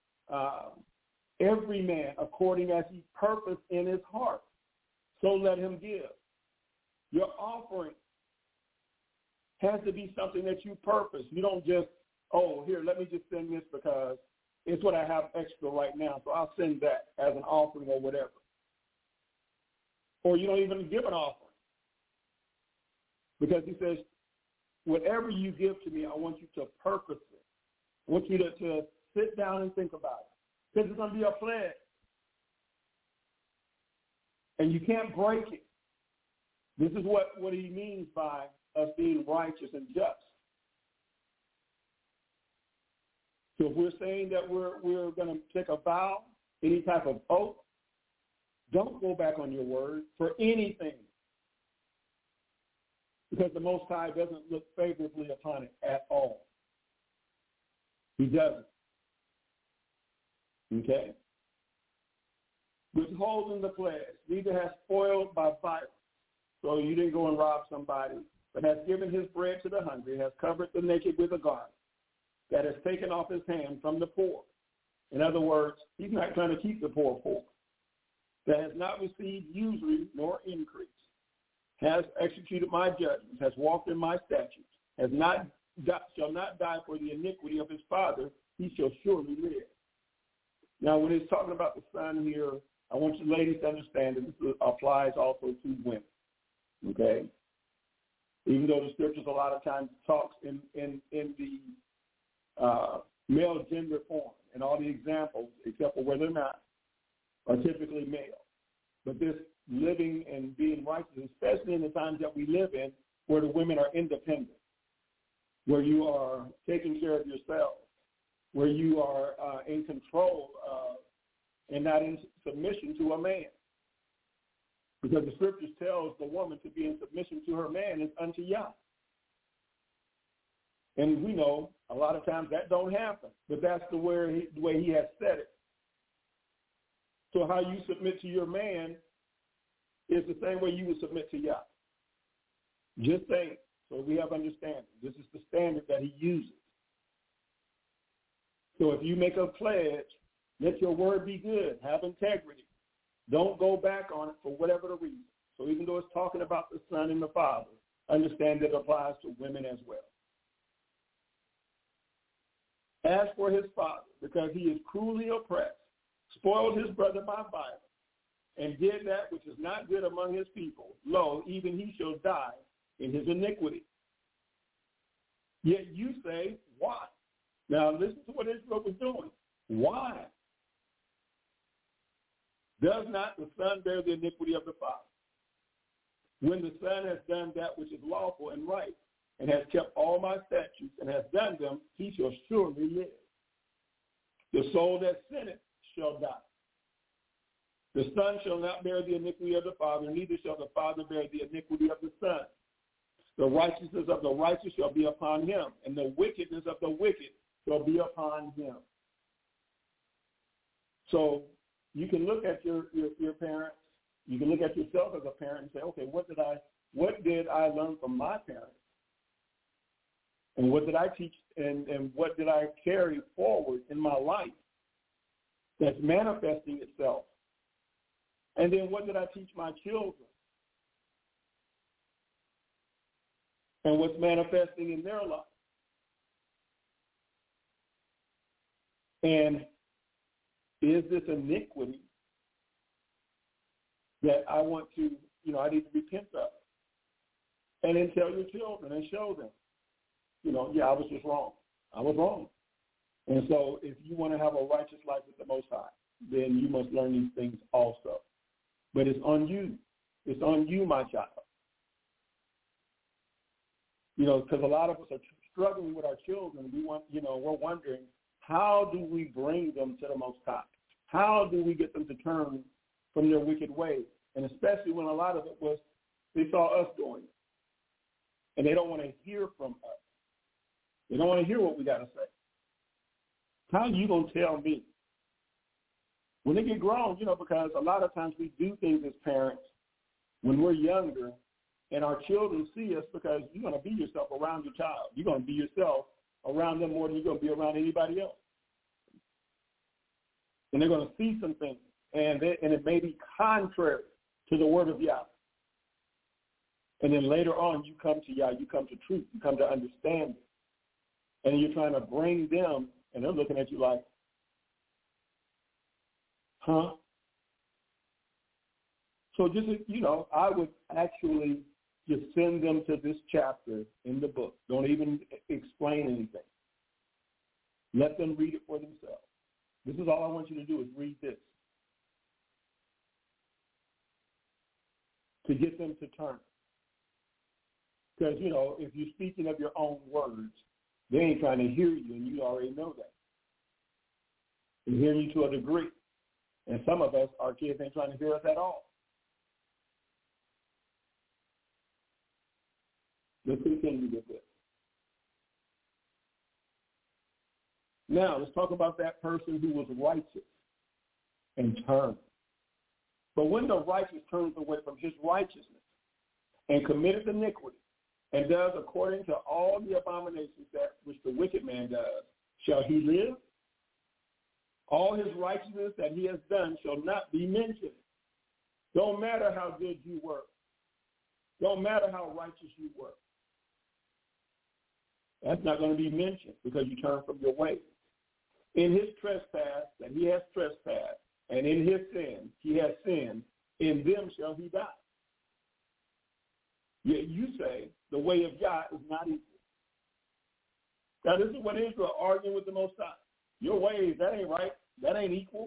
S3: every man according as he purposed in his heart, so let him give. Your offering has to be something that you purpose. You don't just, oh, here, let me just send this because it's what I have extra right now, so I'll send that as an offering or whatever. Or you don't even give an offering. Because he says, whatever you give to me, I want you to purpose it. I want you to sit down and think about it. Because it's going to be a pledge. And you can't break it. This is what he means by us being righteous and just. So if we're saying that we're going to take a vow, any type of oath, don't go back on your word for anything. Because the Most High doesn't look favorably upon it at all. He doesn't. Okay? Withholding the pledge, neither has spoiled by violence. So you didn't go and rob somebody, but has given his bread to the hungry, has covered the naked with a garment, that has taken off his hand from the poor. In other words, he's not trying to keep the poor poor. That has not received usury nor increase, has executed my judgments, has walked in my statutes, shall not die for the iniquity of his father, he shall surely live. Now, when it's talking about the son here, I want you ladies to understand that this applies also to women, okay? Even though the scriptures a lot of times talks in the male gender form, and all the examples, except for where they're not, are typically male. But this living and being righteous, especially in the times that we live in, where the women are independent, where you are taking care of yourself, where you are in control and not in submission to a man. Because the scriptures tells the woman to be in submission to her man is unto Yah. And we know a lot of times that don't happen, but that's the way he has said it. So how you submit to your man is the same way you would submit to Yah. Just saying, so we have understanding. This is the standard that he uses. So if you make a pledge, let your word be good. Have integrity. Don't go back on it for whatever the reason. So even though it's talking about the son and the father, understand that it applies to women as well. As for his father, because he is cruelly oppressed, spoiled his brother by violence, and did that which is not good among his people, lo, even he shall die in his iniquity. Yet you say, why? Now listen to what Israel was doing. Why? Does not the son bear the iniquity of the father? When the son has done that which is lawful and right, and has kept all my statutes, and has done them, he shall surely live. The soul that sinneth shall die. The son shall not bear the iniquity of the father, neither shall the father bear the iniquity of the son. The righteousness of the righteous shall be upon him, and the wickedness of the wicked shall be upon him. So you can look at your parents, you can look at yourself as a parent and say, okay, what did I learn from my parents? And what did I teach and what did I carry forward in my life that's manifesting itself? And then what did I teach my children? And what's manifesting in their life? And is this iniquity that I want to, I need to repent of? And then tell your children and show them, I was just wrong. I was wrong. And so if you want to have a righteous life with the Most High, then you must learn these things also. But it's on you. It's on you, my child. Because a lot of us are struggling with our children. We're wondering, how do we bring them to the Most High? How do we get them to turn from their wicked ways? And especially when a lot of it was, they saw us doing it. And they don't want to hear from us. They don't want to hear what we got to say. How are you going to tell me? When they get grown, because a lot of times we do things as parents when we're younger, and our children see us because you're going to be yourself around your child. You're going to be yourself around them more than you're going to be around anybody else. And they're going to see some things, and it may be contrary to the word of Yah. And then later on, you come to Yah, you come to truth, you come to understanding. And you're trying to bring them, and they're looking at you like, huh? So just, I would actually just send them to this chapter in the book. Don't even explain anything. Let them read it for themselves. This is all I want you to do is read this. To get them to turn. Because, if you're speaking of your own words, they ain't trying to hear you, and you already know that. They're hearing you to a degree. And some of us, our kids ain't trying to hear us at all. Let's continue with this. Now, let's talk about that person who was righteous and turned. But when the righteous turns away from his righteousness and committeth iniquity and does according to all the abominations that which the wicked man does, shall he live? All his righteousness that he has done shall not be mentioned. Don't matter how good you work. Don't matter how righteous you work. That's not going to be mentioned because you turn from your way. In his trespass that he has trespassed, and in his sin he has sinned, in them shall he die. Yet you say the way of Yah is not equal. Now this is what Israel arguing with the Most High. Your ways, that ain't right. That ain't equal.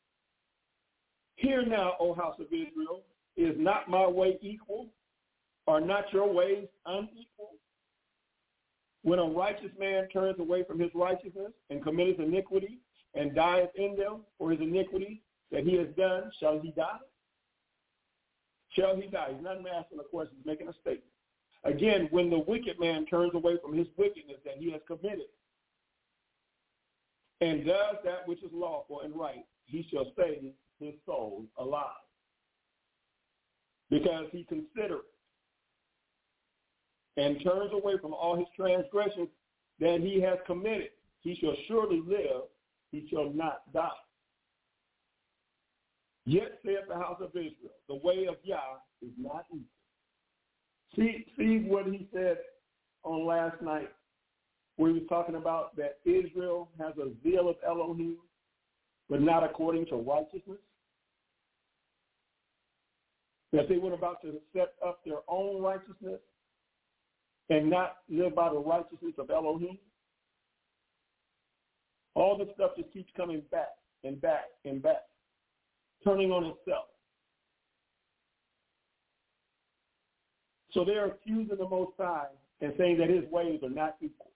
S3: Hear now, O house of Israel, is not my way equal? Are not your ways unequal? When a righteous man turns away from his righteousness and committeth iniquity and dieth in them for his iniquity that he has done, shall he die? Shall he die? He's not asking a question, he's making a statement. Again, when the wicked man turns away from his wickedness that he has committed and does that which is lawful and right, he shall save his soul alive. Because he considereth and turns away from all his transgressions that he has committed, he shall surely live, he shall not die. Yet saith the house of Israel, the way of Yah is not equal. See what he said on last night, where he was talking about that Israel has a zeal of Elohim, but not according to righteousness? That they were about to set up their own righteousness and not live by the righteousness of Elohim? All this stuff just keeps coming back and back and back, turning on itself. So they're accusing the Most High and saying that his ways are not equal.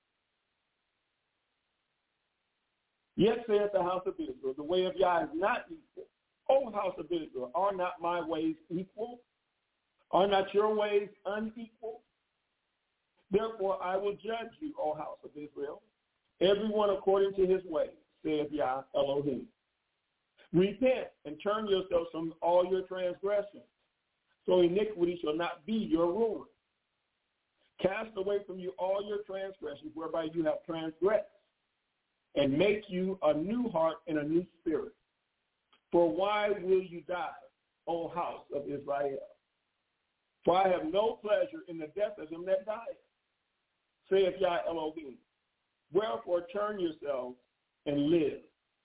S3: Yet saith the house of Israel, the way of Yah is not equal. O house of Israel, are not my ways equal? Are not your ways unequal? Therefore I will judge you, O house of Israel, everyone according to his ways, saith Yah Elohim. Repent and turn yourselves from all your transgressions, so iniquity shall not be your ruin. Cast away from you all your transgressions, whereby you have transgressed, and make you a new heart and a new spirit. For why will you die, O house of Israel? For I have no pleasure in the death of him that dieth, saith Yah Elohim. Wherefore turn yourselves and live.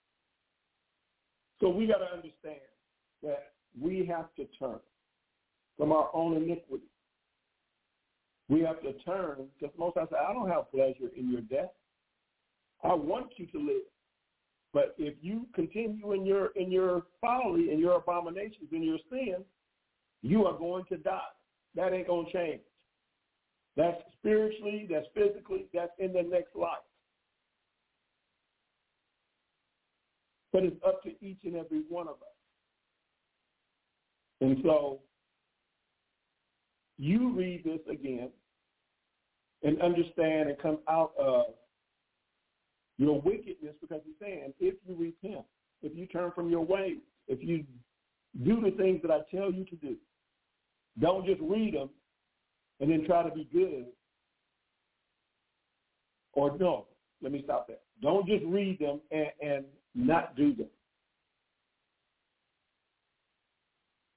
S3: So we got to understand that we have to turn from our own iniquity. We have to turn, because most of us say, I don't have pleasure in your death. I want you to live. But if you continue in your folly, in your abominations, in your sin, you are going to die. That ain't going to change. That's spiritually, that's physically, that's in the next life. But it's up to each and every one of us. And so you read this again and understand and come out of your wickedness, because he's saying, if you repent, if you turn from your ways, if you do the things that I tell you to do, don't just read them and then try to be good. Or no, let me stop that. Don't just read them and not do them.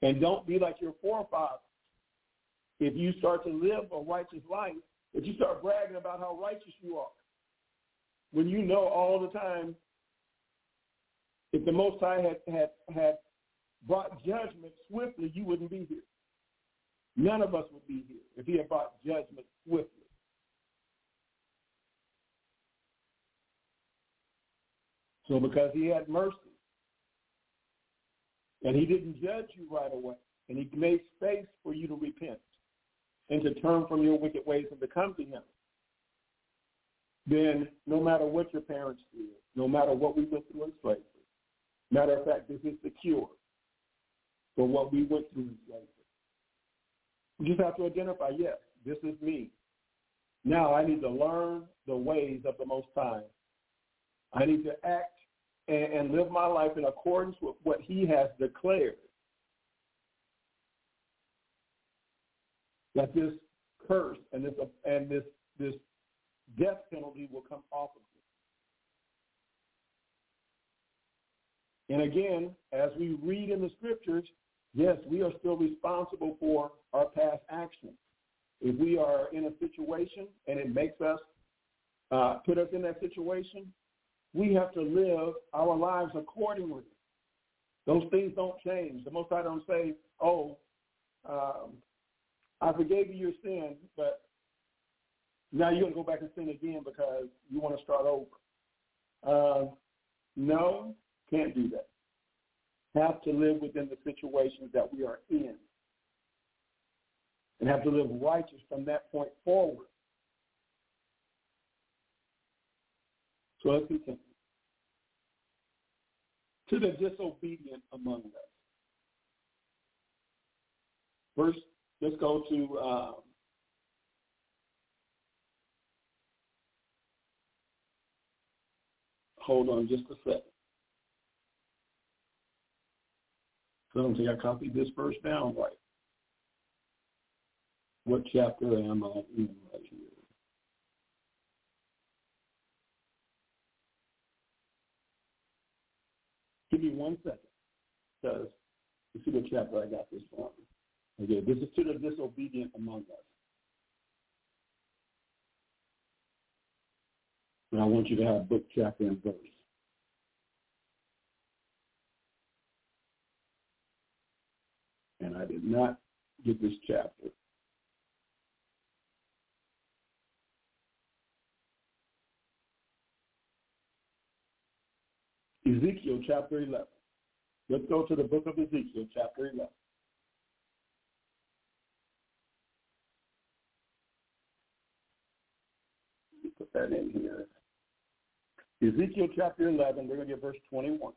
S3: And don't be like your forefathers. If you start to live a righteous life, if you start bragging about how righteous you are, when you know all the time, if the Most High had brought judgment swiftly, you wouldn't be here. None of us would be here if he had brought judgment swiftly. So because he had mercy, and he didn't judge you right away, and he made space for you to repent and to turn from your wicked ways and to come to him, then no matter what your parents did, no matter what we went through in slavery, matter of fact, this is the cure for what we went through in slavery. We just have to identify, yes, this is me. Now I need to learn the ways of the Most High. I need to act and live my life in accordance with what he has declared. That this curse and this death penalty will come off of you. And again, as we read in the scriptures, yes, we are still responsible for our past actions. If we are in a situation and it makes us, put us in that situation, we have to live our lives accordingly. Those things don't change. The Most High don't say, I forgave you your sin, but now you're going to go back and sin again because you want to start over. No, can't do that. Have to live within the situations that we are in and have to live righteous from that point forward. So let's continue. To the disobedient among us. First, let's go to hold on just a second. I don't think I copied this verse down right. What chapter am I in right here? Give me 1 second, because you see what chapter I got this from. Okay, this is to the disobedient among us. And I want you to have book, chapter, and verse. And I did not get this chapter. Ezekiel chapter 11. Let's go to the book of Ezekiel chapter 11. Put that in here. Ezekiel chapter 11, we're going to get verse 21.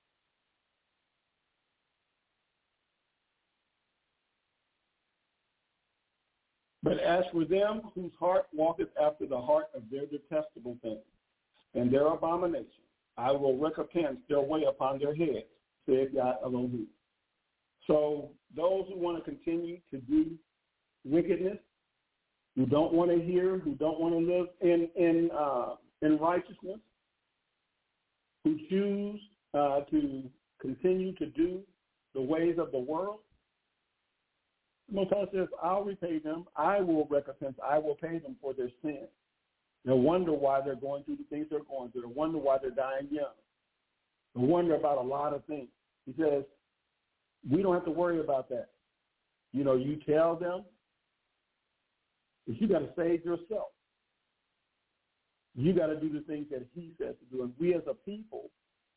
S3: But as for them whose heart walketh after the heart of their detestable things and their abominations, I will recompense their way upon their heads, saith Yah Elohim. So those who want to continue to do wickedness, who don't want to hear, who don't want to live in righteousness, who choose to continue to do the ways of the world, the Most High says, I'll repay them. I will recompense. I will pay them for their sin. They'll wonder why they're going through the things they're going through. They'll wonder why they're dying young. They'll wonder about a lot of things. He says, we don't have to worry about that. You know, you tell them that you got to save yourself. You got to do the things that he says to do. And we as a people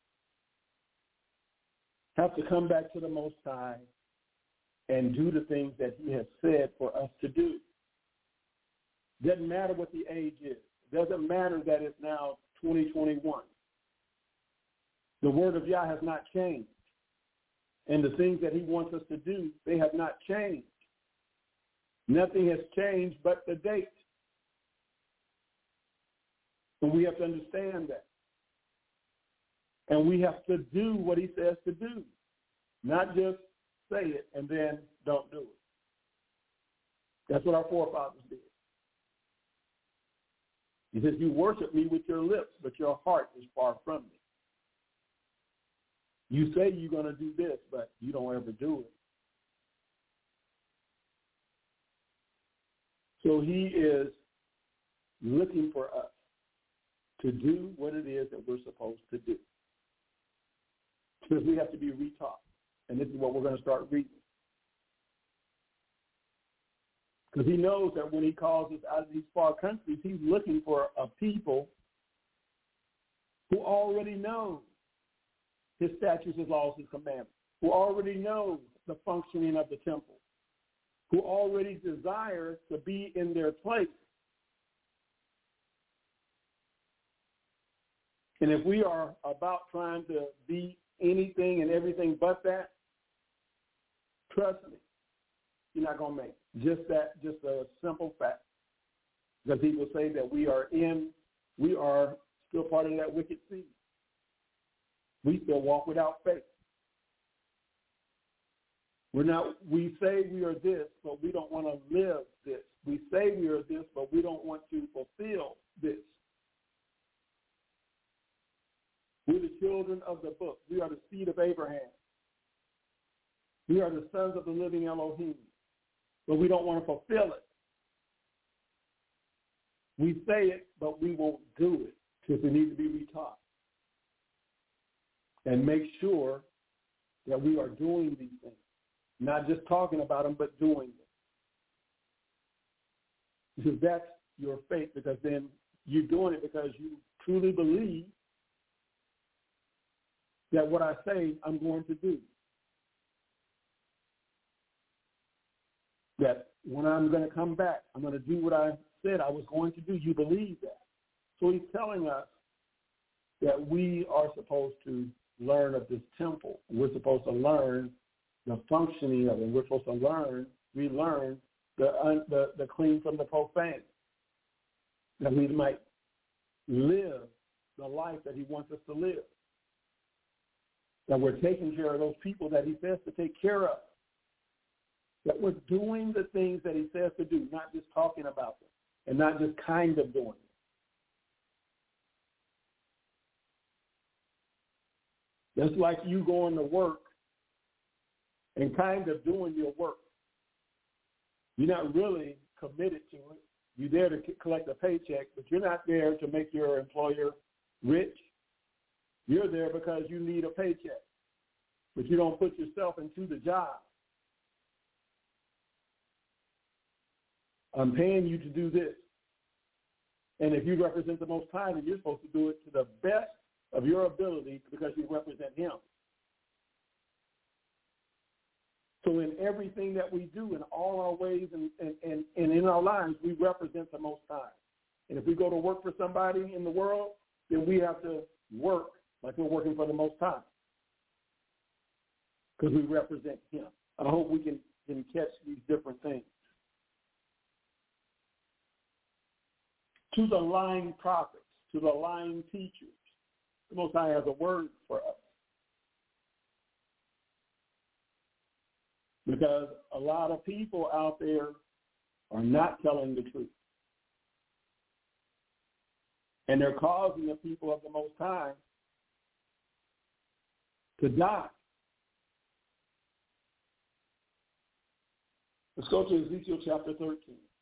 S3: have to come back to the Most High and do the things that he has said for us to do. Doesn't matter what the age is. Doesn't matter that it's now 2021. The word of Yah has not changed. And the things that he wants us to do, they have not changed. Nothing has changed but the date. And we have to understand that. And we have to do what he says to do. Not just say it and then don't do it. That's what our forefathers did. He says, you worship me with your lips, but your heart is far from me. You say you're going to do this, but you don't ever do it. So he is looking for us to do what it is that we're supposed to do. Because we have to be retaught. And this is what we're going to start reading. Because he knows that when he calls us out of these far countries, he's looking for a people who already know his statutes, his laws, his commandments, who already know the functioning of the temple, who already desire to be in their place. And if we are about trying to be anything and everything but that, trust me, you're not going to make it. Just a simple fact. Because he will say that we are still part of that wicked seed. We still walk without faith. We say we are this, but we don't want to live this. We say we are this, but we don't want to fulfill this. We're the children of the book. We are the seed of Abraham. We are the sons of the living Elohim, but we don't want to fulfill it. We say it, but we won't do it because we need to be retaught and make sure that we are doing these things, not just talking about them, but doing them. Because that's your faith, because then you're doing it because you truly believe that what I say I'm going to do. That when I'm going to come back, I'm going to do what I said I was going to do. You believe that. So he's telling us that we are supposed to learn of this temple. We're supposed to learn the functioning of it. We're supposed to relearn the clean from the profane, that we might live the life that he wants us to live. That we're taking care of those people that he says to take care of. That we're doing the things that he says to do, not just talking about them, and not just kind of doing them. Just like you going to work and kind of doing your work. You're not really committed to it. You're there to collect a paycheck, but you're not there to make your employer rich. You're there because you need a paycheck, but you don't put yourself into the job. I'm paying you to do this. And if you represent the Most High, then you're supposed to do it to the best of your ability because you represent him. So in everything that we do, in all our ways and in our lives, we represent the Most High. And if we go to work for somebody in the world, then we have to work like we're working for the Most High because we represent him. I hope we can catch these different things. To the lying prophets, to the lying teachers, the Most High has a word for us. Because a lot of people out there are not telling the truth. And they're causing the people of the Most High to die. Let's go to Ezekiel chapter 13.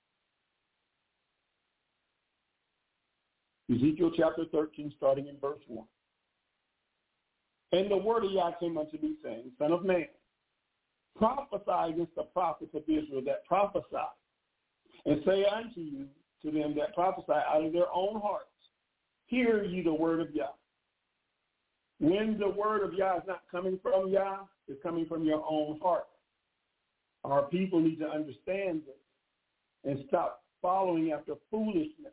S3: Ezekiel chapter 13, starting in verse 1. And the word of Yah came unto me, saying, Son of man, prophesy against the prophets of Israel that prophesy, and say unto you, to them that prophesy out of their own hearts, hear ye the word of Yah. When the word of Yah is not coming from Yah, it's coming from your own heart. Our people need to understand this and stop following after foolishness.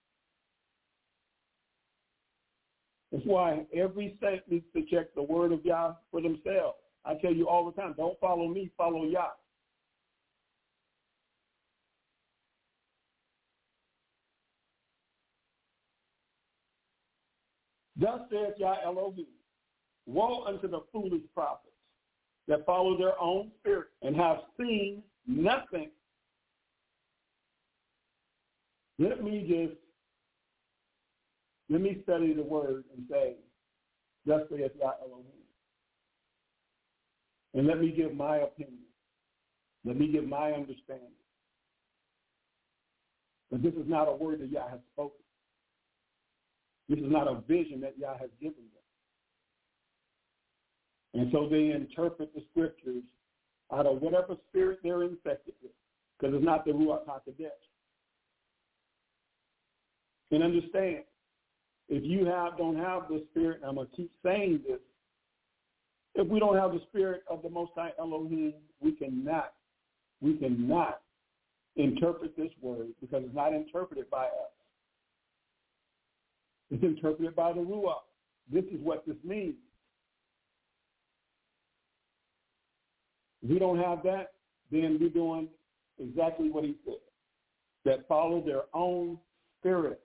S3: That's why every saint needs to check the word of Yah for themselves. I tell you all the time, don't follow me, follow Yah. Thus saith Yah Elohim, woe unto the foolish prophets that follow their own spirit and have seen nothing. Let me study the word and say, thus saith Yah Elohim. And let me give my opinion. Let me give my understanding. But this is not a word that Yah has spoken. This is not a vision that Yah has given them. And so they interpret the scriptures out of whatever spirit they're infected with, because it's not the Ruach HaKodesh. And understand, if you don't have the spirit, and I'm going to keep saying this, if we don't have the spirit of the Most High Elohim, we cannot interpret this word, because it's not interpreted by us. It's interpreted by the Ruach. This is what this means. If we don't have that, then we're doing exactly what he said, that follow their own spirit.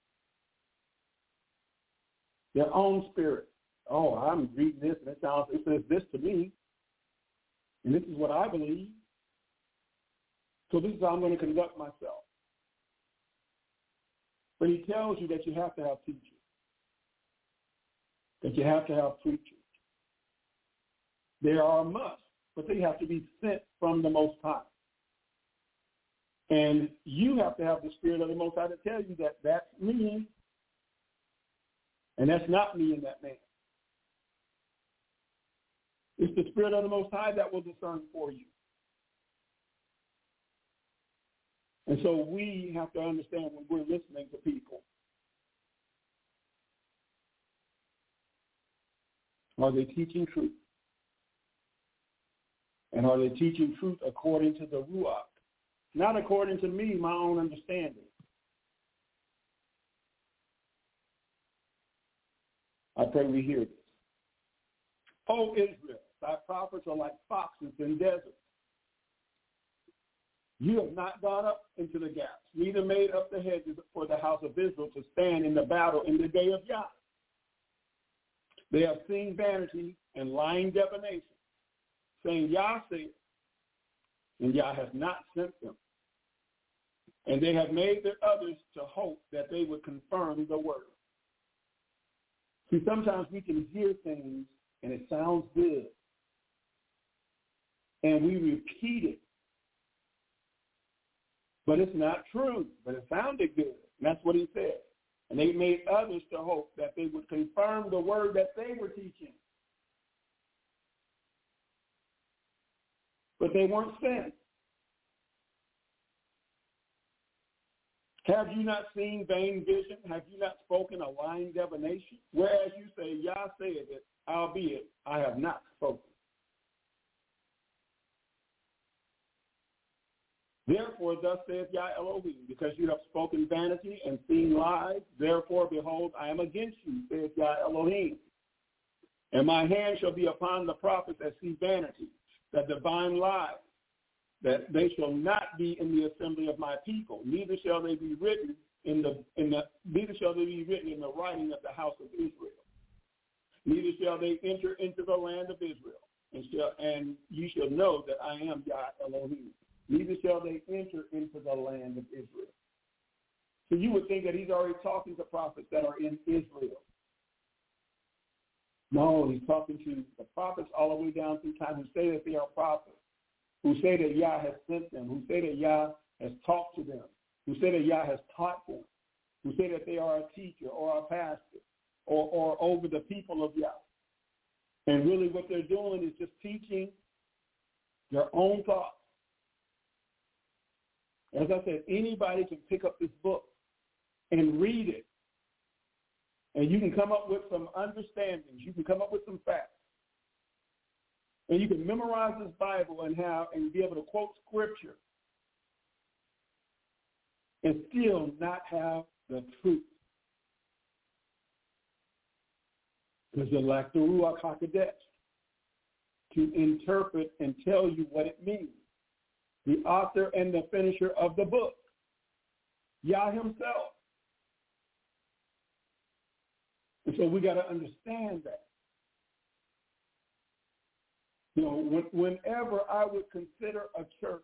S3: Their own spirit. Oh, I'm reading this, and it says this to me, and this is what I believe. So this is how I'm going to conduct myself. But he tells you that you have to have teachers, that you have to have preachers. They are a must, but they have to be sent from the Most High. And you have to have the Spirit of the Most High to tell you that that's me, and that's not me and that man. It's the Spirit of the Most High that will discern for you. And so we have to understand when we're listening to people, are they teaching truth? And are they teaching truth according to the Ruach? Not according to me, my own understanding. I pray we hear this. O Israel, thy prophets are like foxes in deserts. You have not gone up into the gaps, neither made up the hedges for the house of Israel to stand in the battle in the day of Yah. They have seen vanity and lying divination, saying, Yah said, and Yah has not sent them. And they have made their others to hope that they would confirm the word. See, sometimes we can hear things and it sounds good, and we repeat it. But it's not true, but it sounded good. And that's what he said. And they made others to hope that they would confirm the word that they were teaching. But they weren't sent. Have you not seen vain vision? Have you not spoken a lying divination? Whereas you say, Yah said it, albeit I have not spoken. Therefore, thus saith Yah Elohim, because you have spoken vanity and seen lies, therefore, behold, I am against you, saith Yah Elohim. And my hand shall be upon the prophets that see vanity, that divine lies, that they shall not be in the assembly of my people, neither shall they be written neither shall they be written in the writing of the house of Israel. Neither shall they enter into the land of Israel, and you shall know that I am Yah Elohim. Neither shall they enter into the land of Israel. So you would think that he's already talking to prophets that are in Israel. No, he's talking to the prophets all the way down through time who say that they are prophets, who say that Yah has sent them, who say that Yah has talked to them, who say that Yah has taught them, who say that they are a teacher or a pastor or over the people of Yah. And really what they're doing is just teaching their own thoughts. As I said, anybody can pick up this book and read it. And you can come up with some understandings. You can come up with some facts. And you can memorize this Bible and be able to quote scripture and still not have the truth. Because you lack the Ruach HaKodesh to interpret and tell you what it means. The author and the finisher of the book, Yah himself. And so we got to understand that. You know, whenever I would consider a church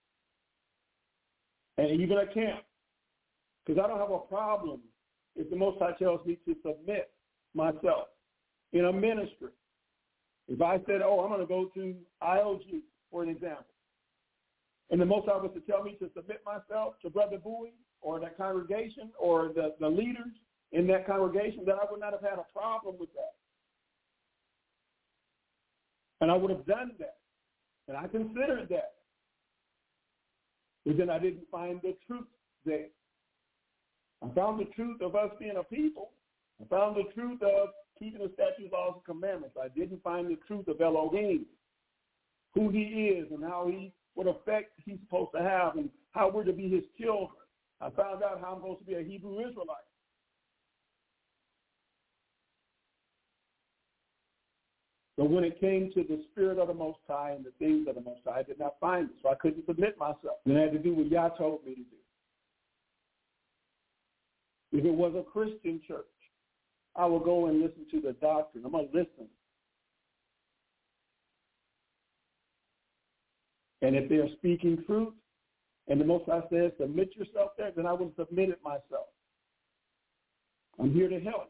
S3: and even a camp, because I don't have a problem if the Most High tells me to submit myself in a ministry. If I said, I'm going to go to IOG, for an example, and the Most High was to tell me to submit myself to Brother Bowie or that congregation or the leaders in that congregation, then I would not have had a problem with that. And I would have done that. And I considered that. But then I didn't find the truth there. I found the truth of us being a people. I found the truth of keeping the statutes, laws, and commandments. I didn't find the truth of Elohim, who he is and what effect he's supposed to have and how we're to be his children. I found out how I'm supposed to be a Hebrew Israelite. But when it came to the Spirit of the Most High and the things of the Most High, I did not find it, so I couldn't submit myself. Then I had to do what Yah told me to do. If it was a Christian church, I will go and listen to the doctrine. I'm going to listen. And if they're speaking truth, and the Most High says, submit yourself there, then I will submit it myself. I'm here to help.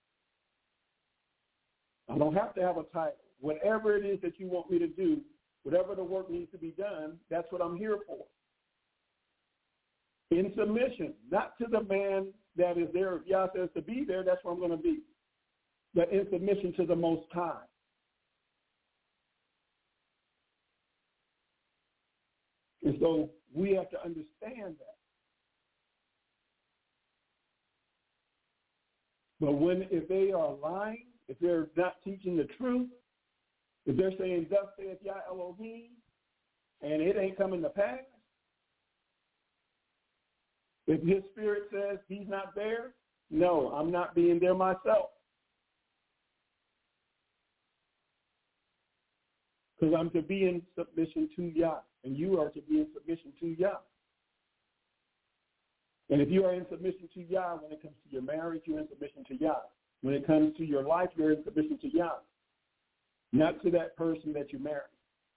S3: I don't have to have a title. Whatever it is that you want me to do, whatever the work needs to be done, that's what I'm here for. In submission, not to the man that is there. If Yah says to be there, that's where I'm going to be. But in submission to the Most High. And so we have to understand that. But if they are lying, if they're not teaching the truth, if they're saying, thus saith Yah Elohim, and it ain't coming to pass, if his Spirit says he's not there, no, I'm not being there myself. Because I'm to be in submission to Yah, and you are to be in submission to Yah. And if you are in submission to Yah, when it comes to your marriage, you're in submission to Yah. When it comes to your life, you're in submission to Yah, not to that person that you marry.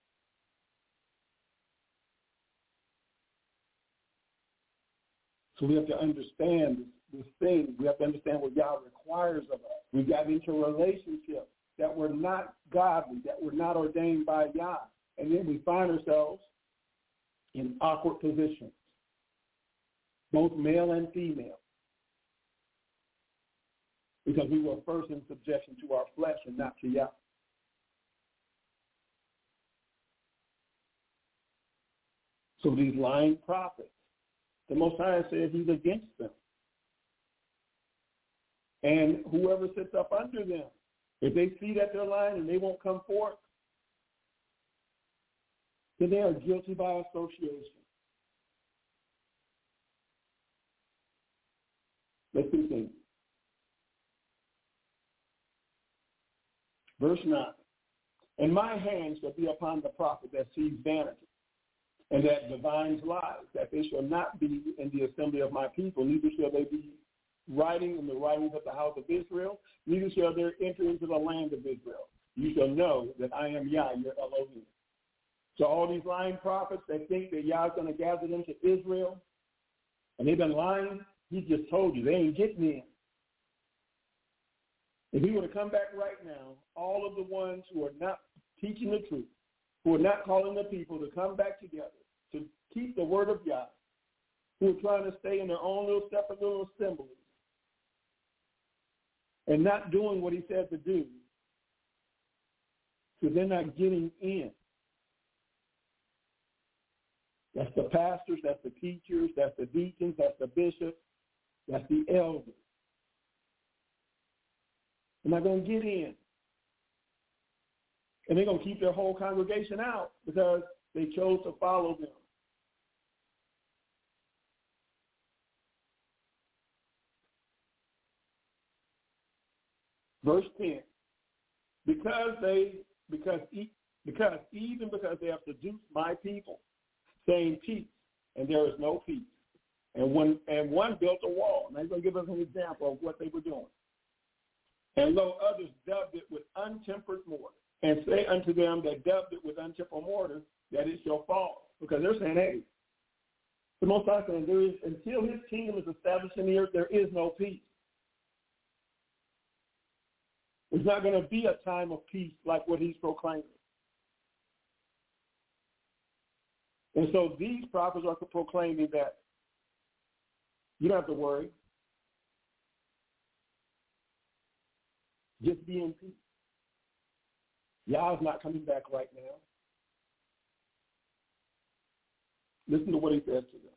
S3: So we have to understand this thing. We have to understand what Yah requires of us. We got into relationships that were not godly, that were not ordained by Yah. And then we find ourselves in awkward positions, both male and female, because we were first in subjection to our flesh and not to Yah. So these lying prophets, the Most High says he's against them. And whoever sits up under them, if they see that they're lying and they won't come forth, then they are guilty by association. Let's continue. Verse 9. And my hand shall be upon the prophet that sees vanity, and that divines lies, that they shall not be in the assembly of my people, neither shall they be writing in the writings of the house of Israel, neither shall they enter into the land of Israel. You shall know that I am Yah, your Elohim. So all these lying prophets that think that Yah is going to gather them to Israel, and they've been lying, he just told you, they ain't getting in. If he were to come back right now, all of the ones who are not teaching the truth, who are not calling the people to come back together, to keep the word of Yah, who are trying to stay in their own little separate little assemblies, and not doing what he said to do, so they're not getting in. That's the pastors, that's the teachers, that's the deacons, that's the bishops, that's the elders. They're not going to get in. And they're going to keep their whole congregation out because they chose to follow them. Verse 10. Because they have seduced my people, saying peace, and there is no peace. And one built a wall. Now he's going to give us an example of what they were doing. And lo, others dubbed it with untempered mortar, and say unto them that dubbed it with untempered mortar, that it shall fall. Because they're saying, hey, the Most High saying, there is, until his kingdom is established in the earth, there is no peace. There's not going to be a time of peace like what he's proclaiming. And so these prophets are proclaiming that You don't have to worry. Just be in peace. Yah's not coming back right now. Listen to what he says to them.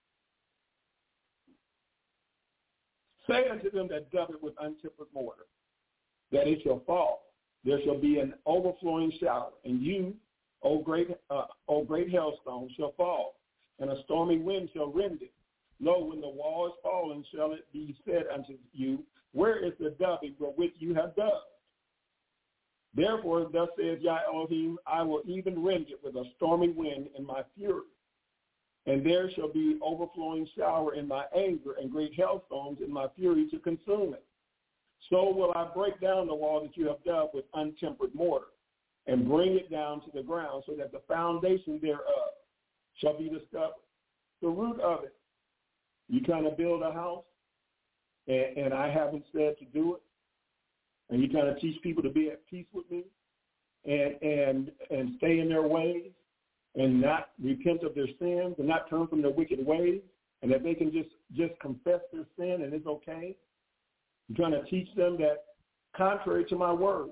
S3: Say unto them that dub it with untempered mortar, that it shall fall. There shall be an overflowing shower, and you, O great hailstone, shall fall, and a stormy wind shall rend it. Lo, when the wall is fallen, shall it be said unto you, where is the dubbing wherewith you have dubbed? Therefore, thus saith Yah Elohim, I will even rend it with a stormy wind in my fury. And there shall be overflowing shower in my anger and great hailstones in my fury to consume it. So will I break down the wall that you have dug with untempered mortar and bring it down to the ground so that the foundation thereof shall be discovered. The root of it. You trying to build a house and I haven't said to do it, and you're trying to teach people to be at peace with me and stay in their ways and not repent of their sins and not turn from their wicked ways, and that they can just confess their sin and it's okay. I'm trying to teach them that contrary to my word,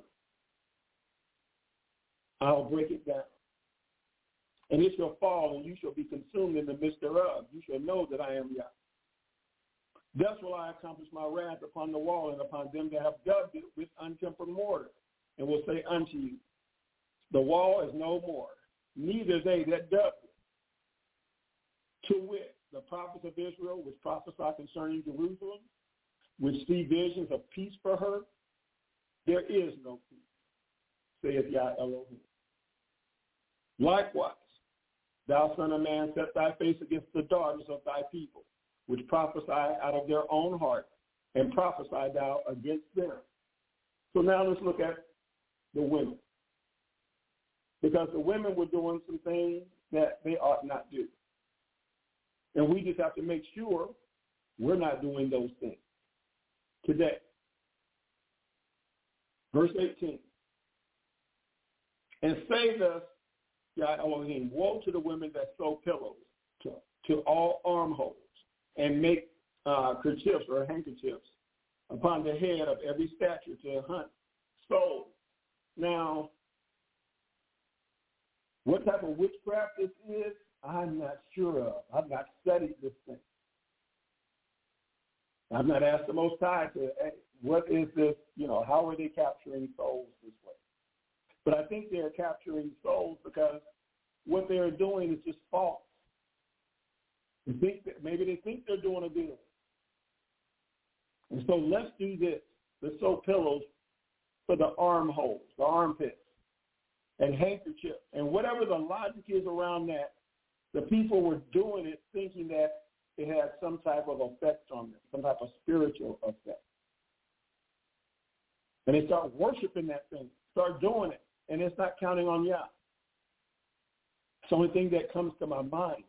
S3: I'll break it down. And it shall fall, and you shall be consumed in the midst thereof. You shall know that I am Yah. Thus will I accomplish my wrath upon the wall and upon them that have dubbed it with untempered mortar, and will say unto you, the wall is no more, neither they that dubbed it. To wit, the prophets of Israel, which prophesy concerning Jerusalem, which see visions of peace for her, there is no peace, saith Yah Elohim. Likewise, thou son of man, set thy face against the daughters of thy people, which prophesy out of their own heart, and prophesy thou against them. So now let's look at the women. Because the women were doing some things that they ought not do. And we just have to make sure we're not doing those things today. Verse 18. And say thus, Yah Elohim, woe to the women that sew pillows to all armholes and make kerchiefs or handkerchiefs upon the head of every statue to hunt souls. Now, what type of witchcraft this is, I'm not sure of. I've not studied this thing. I've not asked the Most High what is this, how are they capturing souls this way? But I think they're capturing souls because what they're doing is just false. Maybe they think they're doing a deal. And so let's do this. Let's sew pillows for the armholes, the armpits, and handkerchiefs. And whatever the logic is around that, the people were doing it thinking that it had some type of effect on them, some type of spiritual effect. And they start worshiping that thing, start doing it, and it's not counting on Yah. It's the only thing that comes to my mind.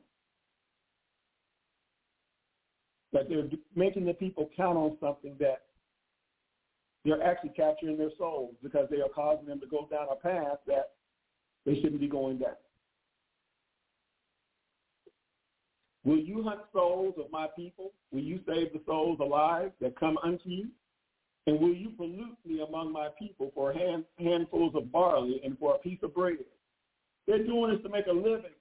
S3: That they're making the people count on something that they're actually capturing their souls because they are causing them to go down a path that they shouldn't be going down. Will you hunt souls of my people? Will you save the souls alive that come unto you? And will you pollute me among my people for handfuls of barley and for a piece of bread? They're doing this to make a living,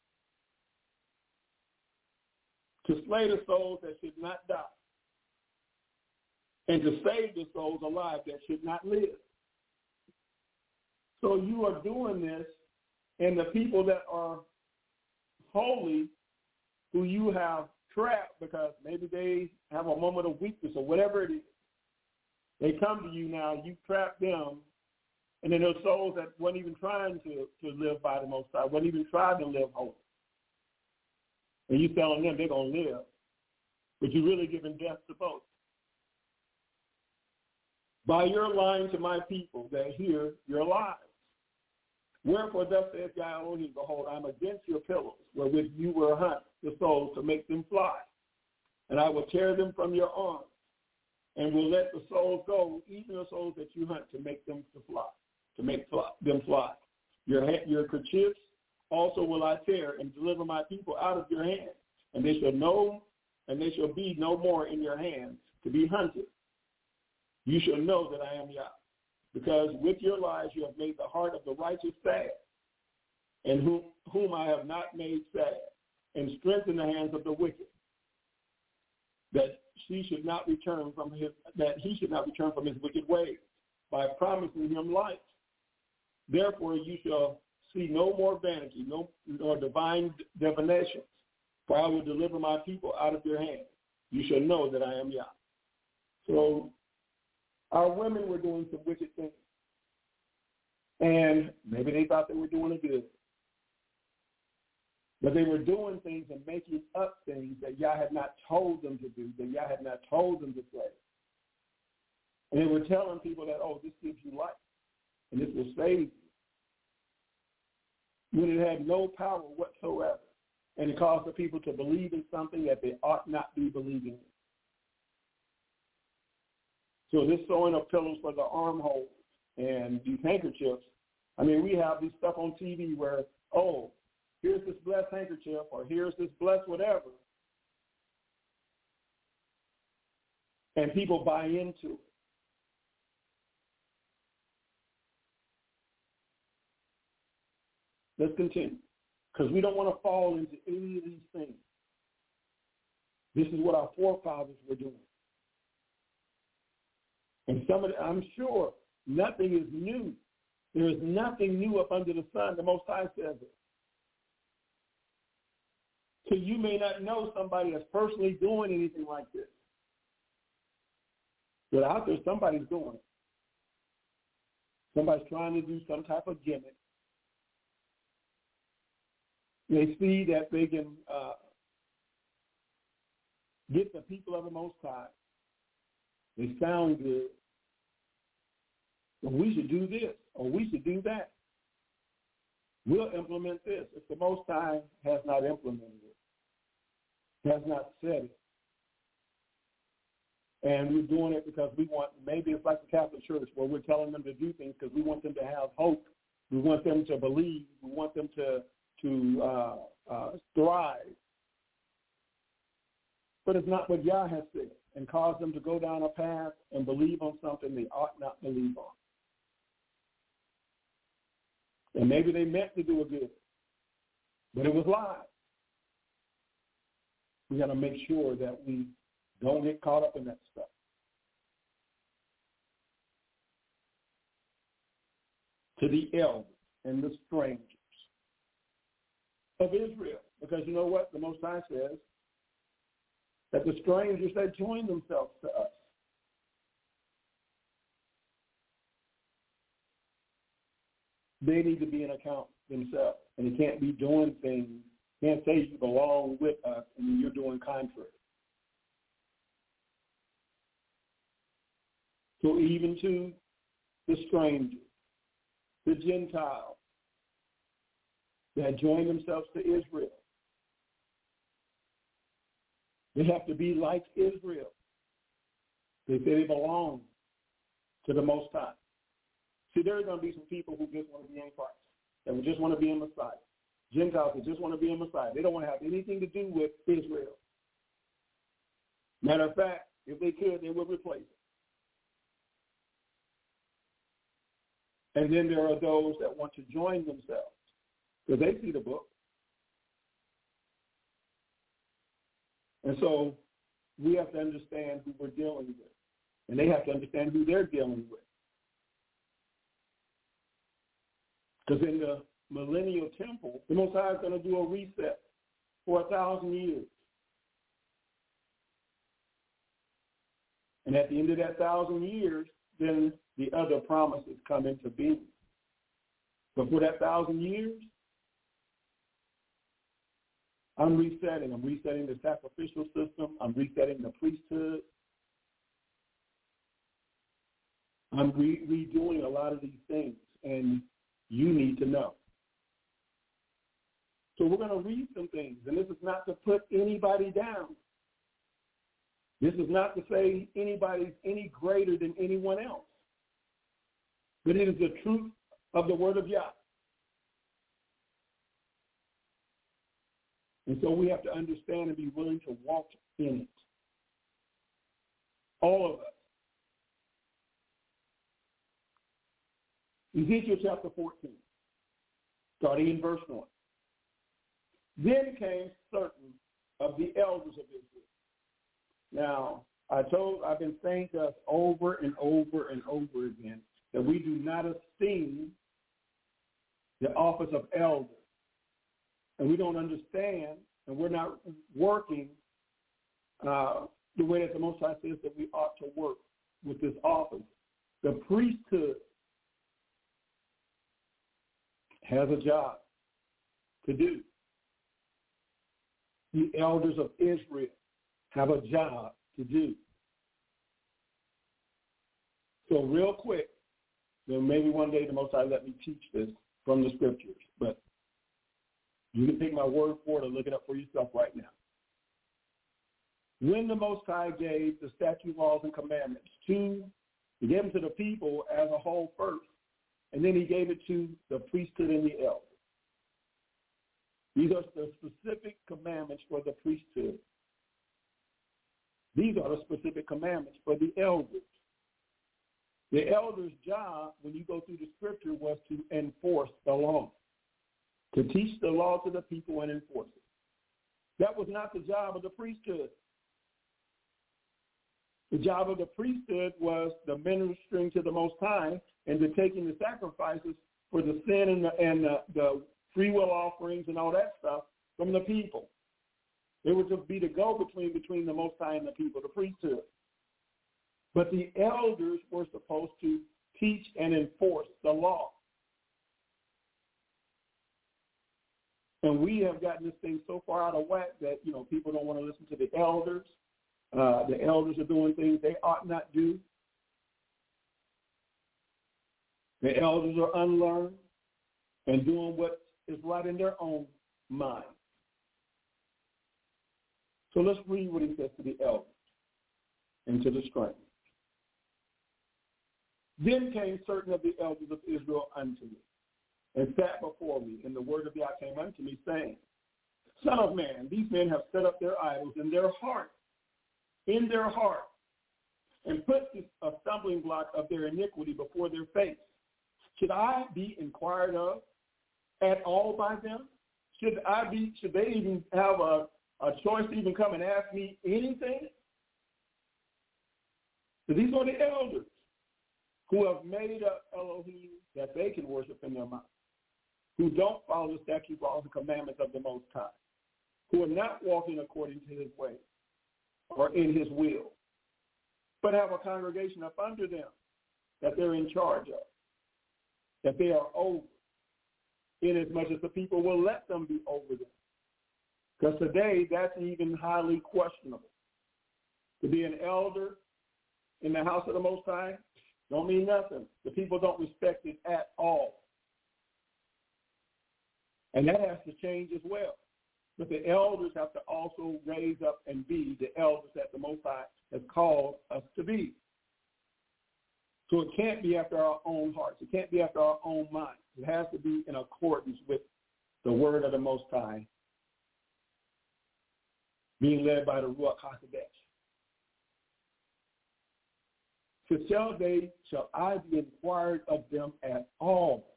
S3: to slay the souls that should not die, and to save the souls alive that should not live. So you are doing this, and the people that are holy, who you have trapped because maybe they have a moment of weakness or whatever it is, they come to you now, you trap them, and then those souls that weren't even trying to live by the Most High, weren't even trying to live holy. And you telling them they're going to live, but you're really giving death to both. By your lying to my people that hear your lies. Wherefore thus saith Yah Elohim, behold, I'm against your pillows, wherewith you will hunt the souls to make them fly. And I will tear them from your arms, and will let the souls go, even the souls that you hunt, to make them to fly, them fly. Your kerchiefs also will I tear and deliver my people out of your hand, and they shall know and they shall be no more in your hand to be hunted. You shall know that I am Yah, because with your lies you have made the heart of the righteous sad, and whom I have not made sad, and strengthened the hands of the wicked, that he should not return from his wicked ways, by promising him life. Therefore you shall see no more vanity, nor divine divinations, for I will deliver my people out of your hand. You shall know that I am Yah. So our women were doing some wicked things, and maybe they thought they were doing it good. But they were doing things and making up things that Yah had not told them to do, that Yah had not told them to say. And they were telling people that, oh, this gives you life, and this will save you, when it had no power whatsoever. And it caused the people to believe in something that they ought not be believing in. So this sewing of pillows for the armholes and these handkerchiefs, I mean, we have these stuff on TV where, oh, here's this blessed handkerchief, or here's this blessed whatever. And people buy into it. Let's continue, because we don't want to fall into any of these things. This is what our forefathers were doing. And I'm sure nothing is new. There is nothing new up under the sun. The Most High says it. So you may not know somebody that's personally doing anything like this. But out there, somebody's doing it. Somebody's trying to do some type of gimmick. They see that they can get the people of the Most High. They sound good. Well, we should do this, or we should do that. We'll implement this. If the Most High has not implemented it, has not said it, and we're doing it because we want, maybe it's like the Catholic Church where we're telling them to do things because we want them to have hope. We want them to believe. We want them to thrive. But it's not what Yah has said, and cause them to go down a path and believe on something they ought not believe on. And maybe they meant to do a good, but it was lies. We got to make sure that we don't get caught up in that stuff. To the elders and the strangers of Israel, because you know what? The Most High says that the strangers that join themselves to us. They need to be an account themselves, and they can't be doing things. Can't say you belong with us and you're doing contrary. So even to the strangers, the Gentiles that join themselves to Israel, they have to be like Israel. They say they belong to the Most High. See, there are going to be some people who just want to be in Christ, that would just want to be in Messiah. Gentiles that just want to be in Messiah. They don't want to have anything to do with Israel. Matter of fact, if they could, they would replace it. And then there are those that want to join themselves, because they see the book. And so we have to understand who we're dealing with. And they have to understand who they're dealing with. Because in the millennial temple, the Most High is going to do a reset for 1,000 years. And at the end of that 1,000 years, then the other promises come into being. But for that 1,000 years, I'm resetting. I'm resetting the sacrificial system. I'm resetting the priesthood. I'm redoing a lot of these things, and you need to know. So we're going to read some things, and this is not to put anybody down. This is not to say anybody's any greater than anyone else. But it is the truth of the word of Yah. And so we have to understand and be willing to walk in it. All of us. Ezekiel chapter 14, starting in verse 1. Then came certain of the elders of Israel. Now, I've been saying to us over and over and over again that we do not esteem the office of elder. And we don't understand, and we're not working the way that the Most High says that we ought to work with this office. The priesthood has a job to do. The elders of Israel have a job to do. So real quick, then maybe one day the Most High let me teach this from the scriptures, but you can take my word for it or look it up for yourself right now. When the Most High gave the statute, laws, and commandments he gave them to the people as a whole first, and then he gave it to the priesthood and the elders. These are the specific commandments for the priesthood. These are the specific commandments for the elders. The elders' job, when you go through the scripture, was to enforce the law, to teach the law to the people and enforce it. That was not the job of the priesthood. The job of the priesthood was the ministering to the Most High and the taking the sacrifices for the sin and the free will offerings and all that stuff from the people. It was to be the go-between between the Most High and the people, the priesthood. But the elders were supposed to teach and enforce the law. And we have gotten this thing so far out of whack that, people don't want to listen to the elders. The elders are doing things they ought not do. The elders are unlearned and doing what is right in their own mind. So let's read what he says to the elders and to the strangers. Then came certain of the elders of Israel unto me, and sat before me, and the word of Yah came unto me, saying, Son of man, these men have set up their idols in their heart, and put a stumbling block of their iniquity before their face. Should I be inquired of at all by them? Should they even have a choice to even come and ask me anything? So these are the elders who have made up Elohim that they can worship in their mind, who don't follow the statutes, laws, and commandments of the Most High, who are not walking according to his way or in his will, but have a congregation up under them that they're in charge of, that they are over, inasmuch as the people will let them be over them. Because today, that's even highly questionable. To be an elder in the house of the Most High don't mean nothing. The people don't respect it at all. And that has to change as well. But the elders have to also raise up and be the elders that the Most High has called us to be. So it can't be after our own hearts. It can't be after our own minds. It has to be in accordance with the word of the Most High, being led by the Ruach HaKodesh. So shall I be inquired of them at all?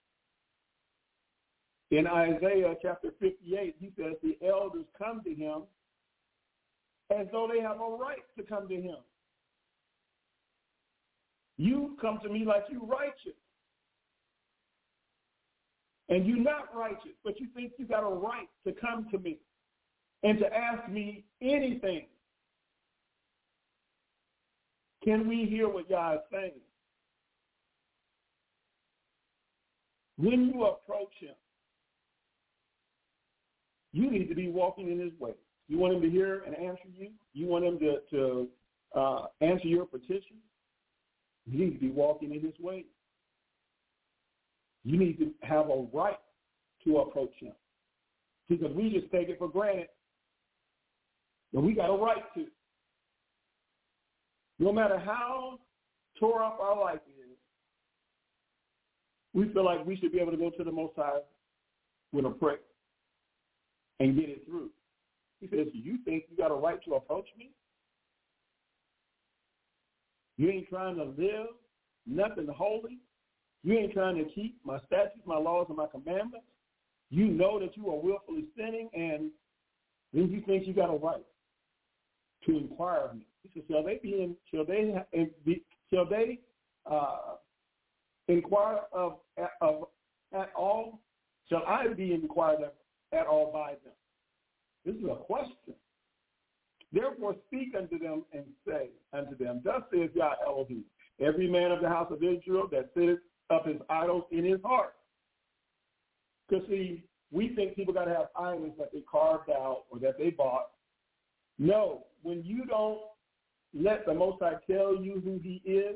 S3: In Isaiah chapter 58, he says the elders come to him as though they have a right to come to him. You come to me like you righteous. And you're not righteous, but you think you got a right to come to me and to ask me anything. Can we hear what Yah is saying? When you approach him, you need to be walking in his way. You want him to hear and answer you? You want him to answer your petition? You need to be walking in his way. You need to have a right to approach him. Because we just take it for granted that we got a right to. No matter how tore up our life is, we feel like we should be able to go to the Most High with a prayer and get it through. He says, you think you got a right to approach me? You ain't trying to live nothing holy. You ain't trying to keep my statutes, my laws, and my commandments. You know that you are willfully sinning, and then you think you got a right to inquire of me. He says, shall they inquire of at all? Shall I be inquired of at all by them? This is a question. Therefore speak unto them and say unto them, thus says Yah Elohim, every man of the house of Israel that sitteth up his idols in his heart. Because see, we think people got to have idols that they carved out or that they bought. No, when you don't let the Most High tell you who he is,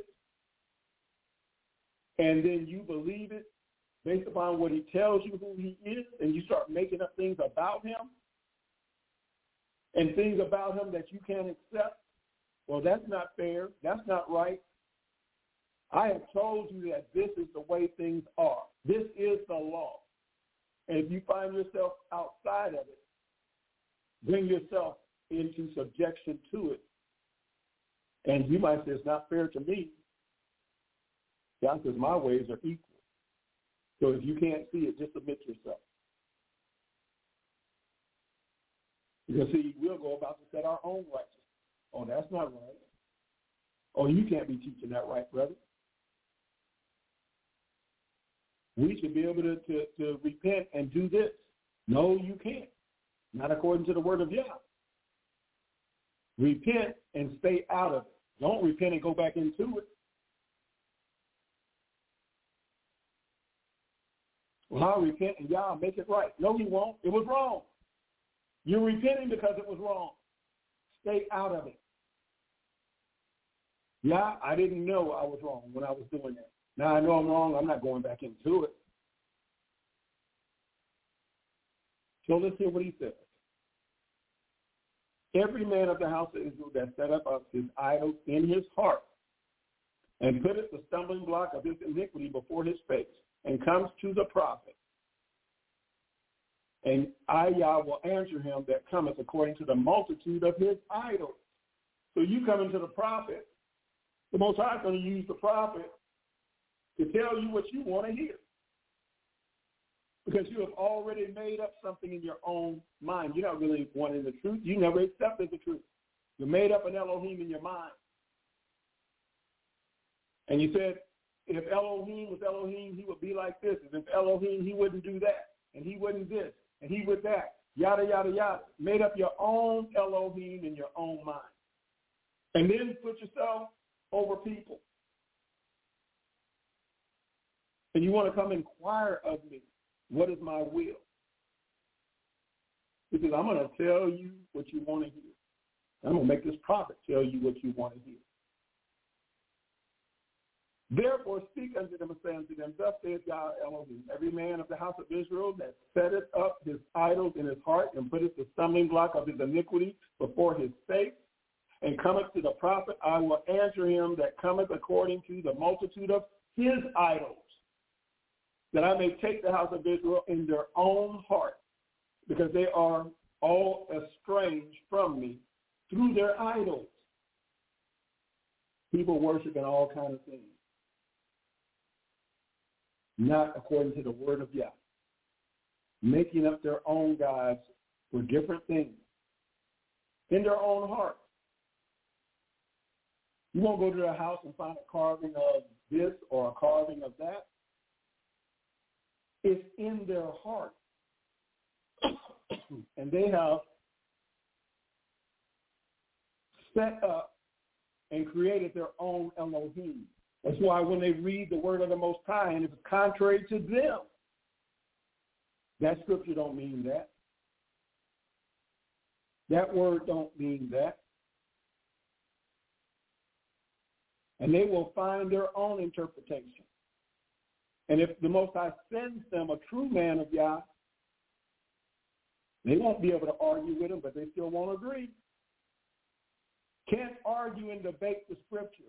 S3: and then you believe it based upon what he tells you who he is, and you start making up things about him, and things about him that you can't accept, well, that's not fair. That's not right. I have told you that this is the way things are. This is the law. And if you find yourself outside of it, bring yourself into subjection to it. And you might say, it's not fair to me. God says, my ways are equal. So if you can't see it, just submit yourself. Because, see, we'll go about to set our own righteousness. Oh, that's not right. Oh, you can't be teaching that right, brother. We should be able to repent and do this. No, you can't. Not according to the word of Yah. Repent and stay out of it. Don't repent and go back into it. Well, I'll repent and Yah make it right. No, he won't. It was wrong. You're repenting because it was wrong. Stay out of it. Yeah, I didn't know I was wrong when I was doing that. Now I know I'm wrong. I'm not going back into it. So let's hear what he says. Every man of the house of Israel that set up his idols in his heart and putteth the stumbling block of his iniquity before his face and comes to the prophet, and I, Yah, will answer him that cometh according to the multitude of his idols. So you come into the prophet, the Most High is going to use the prophet to tell you what you want to hear. Because you have already made up something in your own mind. You're not really wanting the truth. You never accepted the truth. You made up an Elohim in your mind. And you said, if Elohim was Elohim, he would be like this. And if Elohim, he wouldn't do that. And he wouldn't this. And he would that. Yada, yada, yada. Made up your own Elohim in your own mind. And then put yourself over people. And you want to come inquire of me, what is my will? Because I'm going to tell you what you want to hear. I'm going to make this prophet tell you what you want to hear. Therefore speak unto them and say unto them, thus saith Yah Elohim, every man of the house of Israel that setteth up his idols in his heart and putteth the stumbling block of his iniquity before his face, and cometh to the prophet, I will answer him that cometh according to the multitude of his idols, that I may take the house of Israel in their own heart, because they are all estranged from me through their idols. People worshiping all kinds of things, not according to the word of Yah, making up their own gods for different things in their own heart. You won't go to their house and find a carving of this or a carving of that. It's in their heart. And they have set up and created their own Elohim. That's why when they read the word of the Most High and it's contrary to them, that scripture don't mean that. That word don't mean that. And they will find their own interpretation. And if the Most High sends them a true man of Yah, they won't be able to argue with him, but they still won't agree. Can't argue and debate the scripture.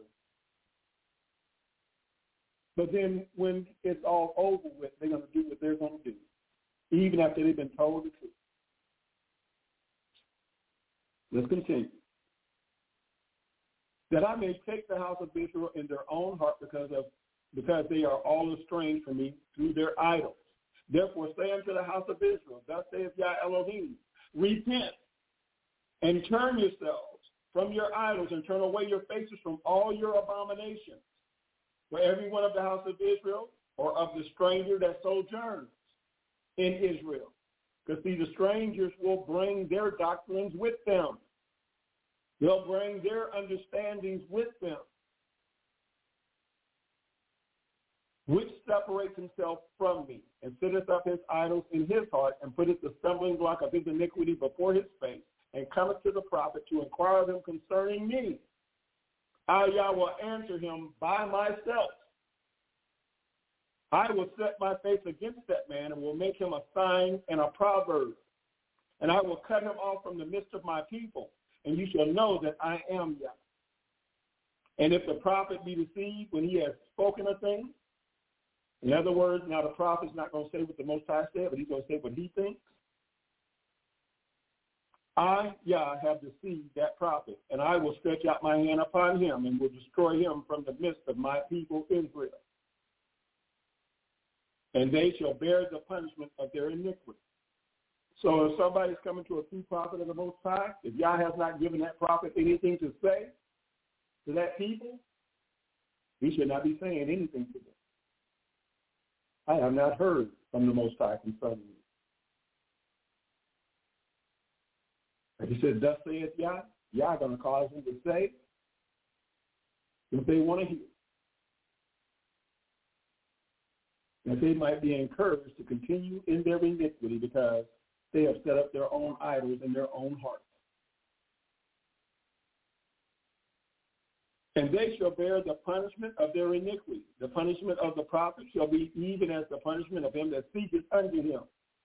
S3: But then when it's all over with, they're going to do what they're going to do, even after they've been told the truth. Let's continue. That I may take the house of Israel in their own heart because they are all estranged from me through their idols. Therefore say unto the house of Israel, thus saith Yah Elohim, repent and turn yourselves from your idols and turn away your faces from all your abominations. For every one of the house of Israel or of the stranger that sojourns in Israel. Because see, the strangers will bring their doctrines with them. They'll bring their understandings with them, which separates himself from me, and sitteth up his idols in his heart, and putteth the stumbling block of his iniquity before his face, and cometh to the prophet to inquire of him concerning me. I, Yah, will answer him by myself. I will set my face against that man, and will make him a sign and a proverb. And I will cut him off from the midst of my people, and you shall know that I am Yah. And if the prophet be deceived when he has spoken a thing, in other words, now the prophet's not going to say what the Most High said, but he's going to say what he thinks. I, Yah, have deceived that prophet, and I will stretch out my hand upon him and will destroy him from the midst of my people Israel. And they shall bear the punishment of their iniquity. So if somebody's coming to a true prophet of the Most High, if Yah has not given that prophet anything to say to that people, he should not be saying anything to them. I have not heard from the Most High concerning you. And he said, thus saith Yah, Yah going to cause them to say what they want to hear. That they might be encouraged to continue in their iniquity because they have set up their own idols in their own hearts. And they shall bear the punishment of their iniquity. The punishment of the prophet shall be even as the punishment of him that seeketh unto him.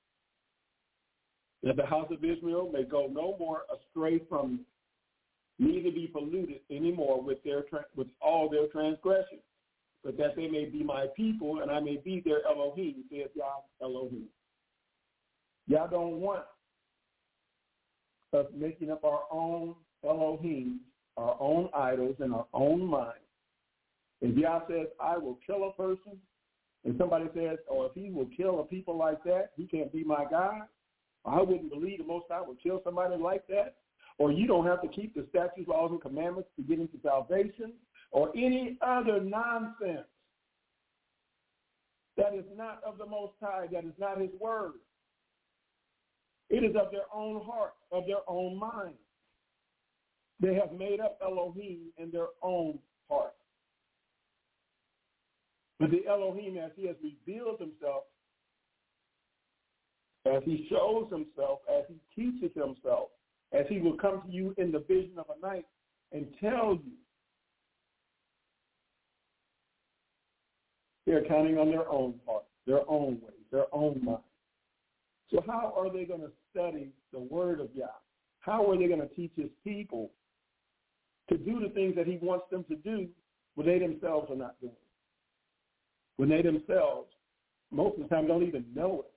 S3: That the house of Israel may go no more astray from me, neither be polluted anymore with all their transgressions, but that they may be my people, and I may be their Elohim, saith Yah Elohim. Yah don't want us making up our own Elohim, our own idols, in our own mind. If Yah says, I will kill a person, and somebody says, oh, if he will kill a people like that, he can't be my God, I wouldn't believe the Most High would kill somebody like that. Or you don't have to keep the statutes, laws, and commandments to get into salvation, or any other nonsense that is not of the Most High, that is not his word. It is of their own heart, of their own mind. They have made up Elohim in their own heart. But the Elohim, as he has revealed himself, as he shows himself, as he teaches himself, as he will come to you in the vision of a night and tell you, they're counting on their own heart, their own ways, their own mind. So how are they going to study the word of Yah? How are they going to teach his people to do the things that he wants them to do when they themselves are not doing it? When they themselves, most of the time, don't even know it.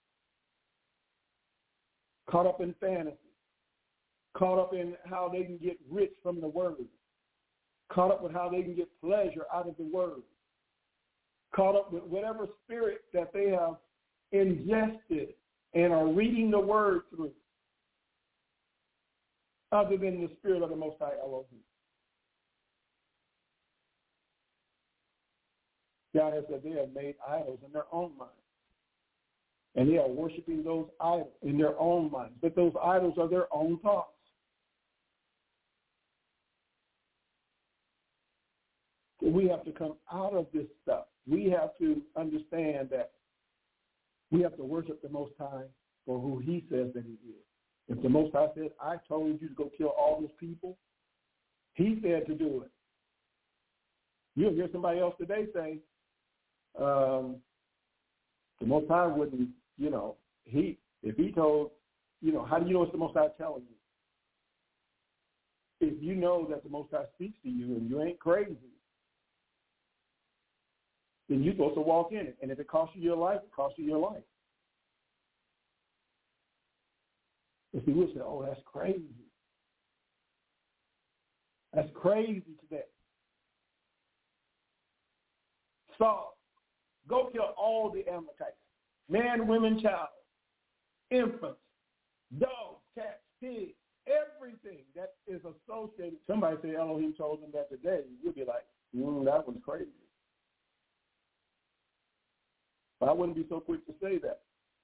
S3: Caught up in fantasy. Caught up in how they can get rich from the word. Caught up with how they can get pleasure out of the word. Caught up with whatever spirit that they have ingested and are reading the word through, other than the spirit of the Most High Elohim. God has said they have made idols in their own mind. And they are worshiping those idols in their own minds. But those idols are their own thoughts. So we have to come out of this stuff. We have to understand that we have to worship the Most High for who he says that he is. If the Most High says, I told you to go kill all those people, he said to do it. You'll hear somebody else today say, the Most High wouldn't, if he told, how do you know it's the Most High telling you? If you know that the Most High speaks to you and you ain't crazy, then you're supposed to walk in it. And if it costs you your life, it costs you your life. If you would say, oh, that's crazy. That's crazy today. Saul, go kill all the Amalekites, man, women, child, infants, dogs, cats, pigs, everything that is associated. Somebody say Elohim told them that today. You'll be like, that was crazy. But I wouldn't be so quick to say that.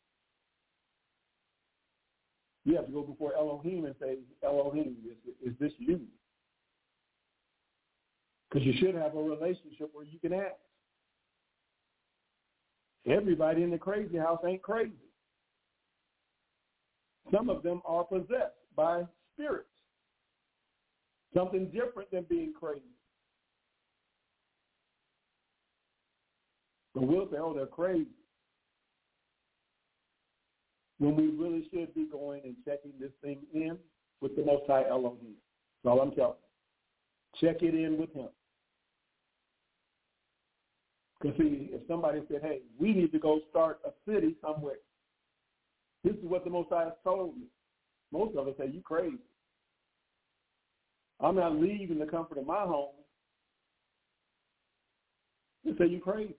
S3: You have to go before Elohim and say, Elohim, is this you? Because you should have a relationship where you can ask. Everybody in the crazy house ain't crazy. Some of them are possessed by spirits. Something different than being crazy. But we'll say, they're crazy. When we really should be going and checking this thing in with the Most High Elohim. That's all I'm telling you. Check it in with him. Because see, if somebody said, hey, we need to go start a city somewhere, this is what the Most High has told me. Most of us say, you crazy. I'm not leaving the comfort of my home. They say, you crazy.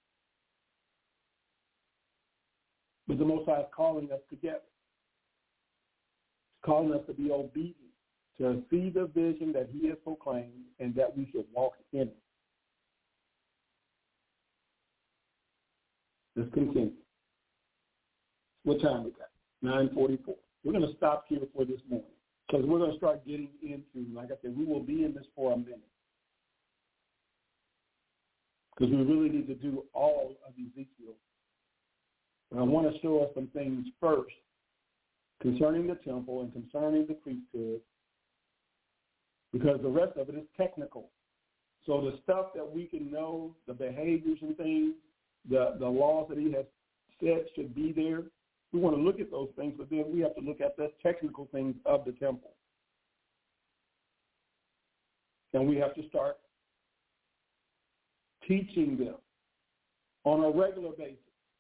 S3: But the Most High is calling us together. He's calling us to be obedient, to see the vision that he has proclaimed and that we should walk in it. Let's continue. What time we got? 9:44. We're going to stop here for this morning because we're going to start getting into, like I said, we will be in this for a minute because we really need to do all of Ezekiel. And I want to show us some things first concerning the temple and concerning the priesthood because the rest of it is technical. So the stuff that we can know, the behaviors and things, the laws that he has said should be there, we want to look at those things, but then we have to look at the technical things of the temple. And we have to start teaching them on a regular basis.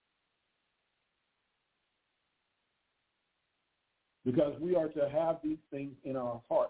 S3: Because we are to have these things in our heart.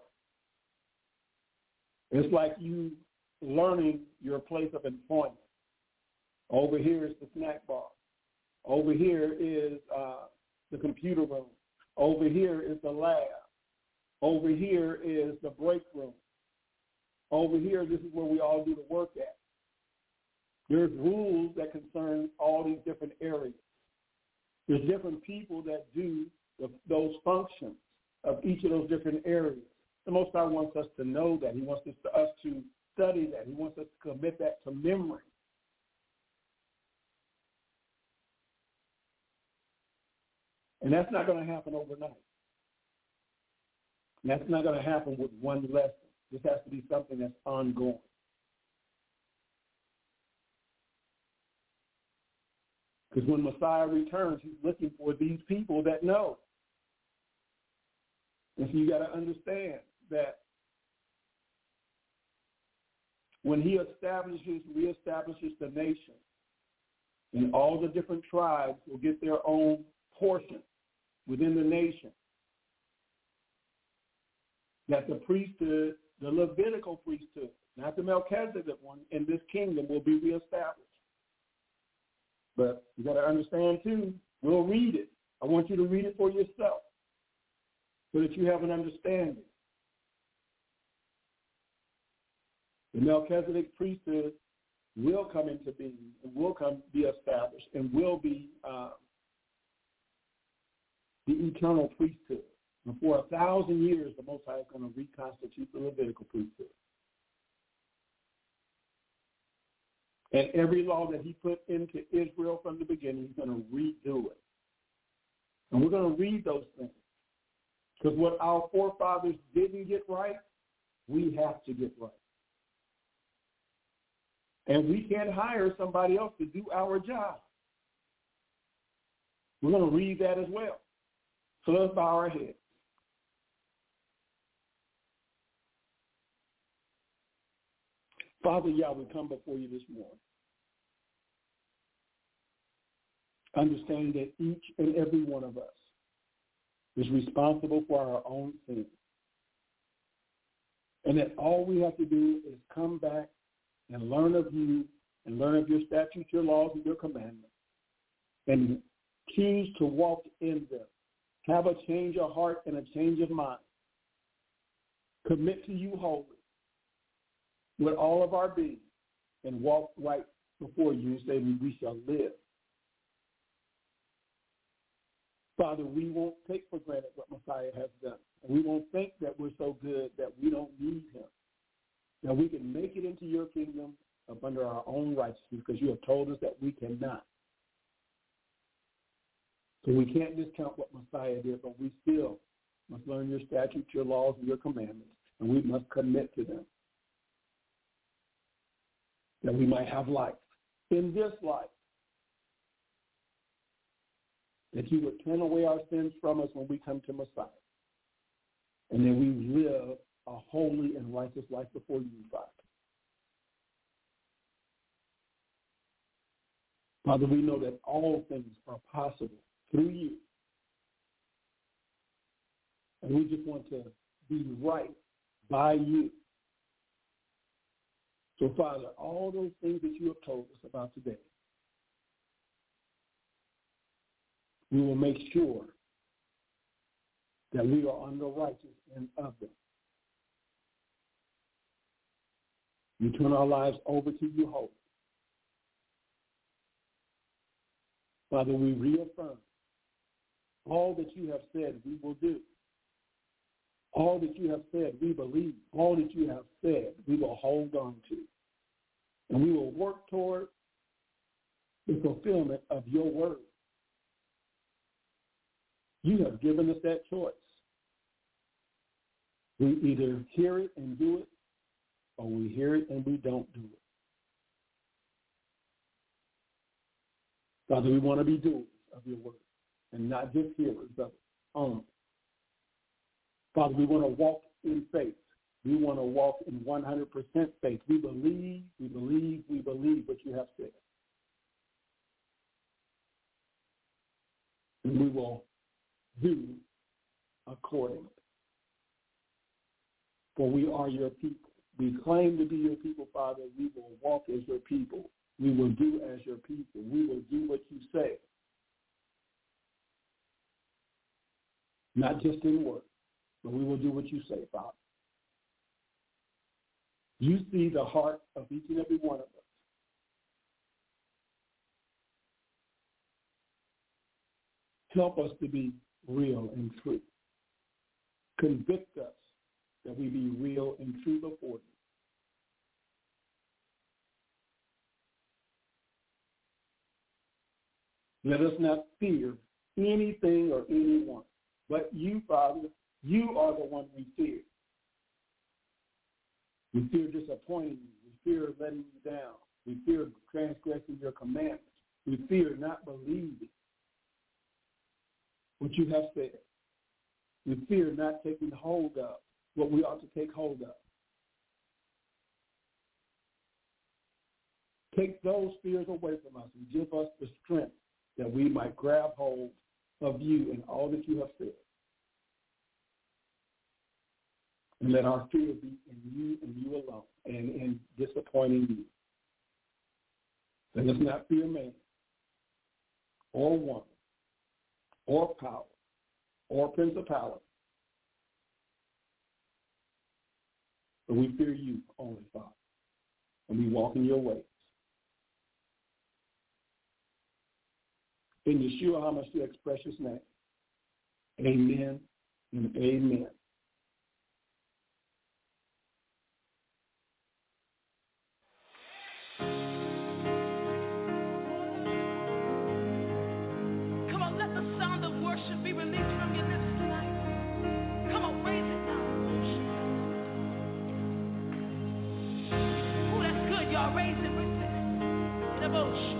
S3: It's like you learning your place of employment. Over here is the snack bar. Over here is the computer room. Over here is the lab. Over here is the break room. Over here, this is where we all do the work at. There's rules that concern all these different areas. There's different people that do those functions of each of those different areas. The Most High wants us to know that. He wants us to study that. He wants us to commit that to memory. And that's not going to happen overnight. And that's not going to happen with one lesson. This has to be something that's ongoing. Because when Messiah returns, he's looking for these people that know. And so you got to understand that when he reestablishes the nation, and all the different tribes will get their own portion within the nation, that the priesthood, the Levitical priesthood, not the Melchizedek one, in this kingdom will be reestablished. But you got to understand, too, we'll read it. I want you to read it for yourself so that you have an understanding. The Melchizedek priesthood will come into being and will be established and will be the eternal priesthood. And for 1,000 years, the Most High is going to reconstitute the Levitical priesthood. And every law that he put into Israel from the beginning, he's going to redo it. And we're going to read those things. Because what our forefathers didn't get right, we have to get right. And we can't hire somebody else to do our job. We're going to read that as well. So let's bow our heads. Father Yah, we come before you this morning. Understanding that each and every one of us is responsible for our own sins. And that all we have to do is come back and learn of you and learn of your statutes, your laws, and your commandments, and choose to walk in them. Have a change of heart and a change of mind. Commit to you wholly with all of our being and walk right before you and say we shall live. Father, we won't take for granted what Messiah has done. And we won't think that we're so good that we don't need him. That we can make it into your kingdom up under our own righteousness, because you have told us that we cannot. So we can't discount what Messiah did, but we still must learn your statutes, your laws, and your commandments, and we must commit to them, that we might have life. In this life, that you would turn away our sins from us when we come to Messiah, and then we live a holy and righteous life before you, Father. Father, we know that all things are possible through you. And we just want to be right by you. So, Father, all those things that you have told us about today, we will make sure that we are on the righteous end of them. We turn our lives over to you wholly. Father, we reaffirm all that you have said we will do. All that you have said we believe. All that you have said we will hold on to. And we will work toward the fulfillment of your word. You have given us that choice. We either hear it and do it, or we hear it and we don't do it. Father, we want to be doers of your word and not just hearers of it only. Father, we want to walk in faith. We want to walk in 100% faith. We believe what you have said. And we will do accordingly. For we are your people. We claim to be your people, Father. We will walk as your people. We will do as your people. We will do what you say. Not just in word, but we will do what you say, Father. You see the heart of each and every one of us. Help us to be real and true. Convict us that we be real and true before you. Let us not fear anything or anyone, but you, Father, you are the one we fear. We fear disappointing you. We fear letting you down. We fear transgressing your commandments. We fear not believing what you have said. We fear not taking hold of what we ought to take hold of. Take those fears away from us and give us the strength that we might grab hold of you and all that you have said. And let our fear be in you and you alone, and in disappointing you. Let us not fear man, or woman, or power, or principality. But we fear you only, Father, and we walk in your ways. In Yeshua HaMashiach's precious name, amen and amen.
S2: Come on, let the sound of worship be released from your lips tonight. Come on, raise it now. Oh, that's good, y'all. Raise it, raise it. In a bush.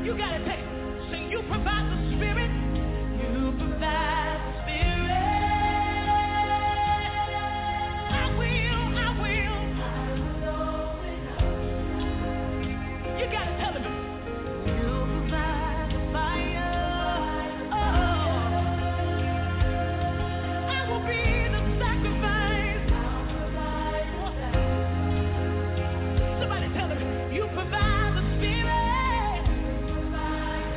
S2: You gotta take it. Say you provide the spirit. You provide the spirit. I will. You gotta tell him. You provide the fire. I will be the sacrifice. Somebody tell him. You provide the spirit.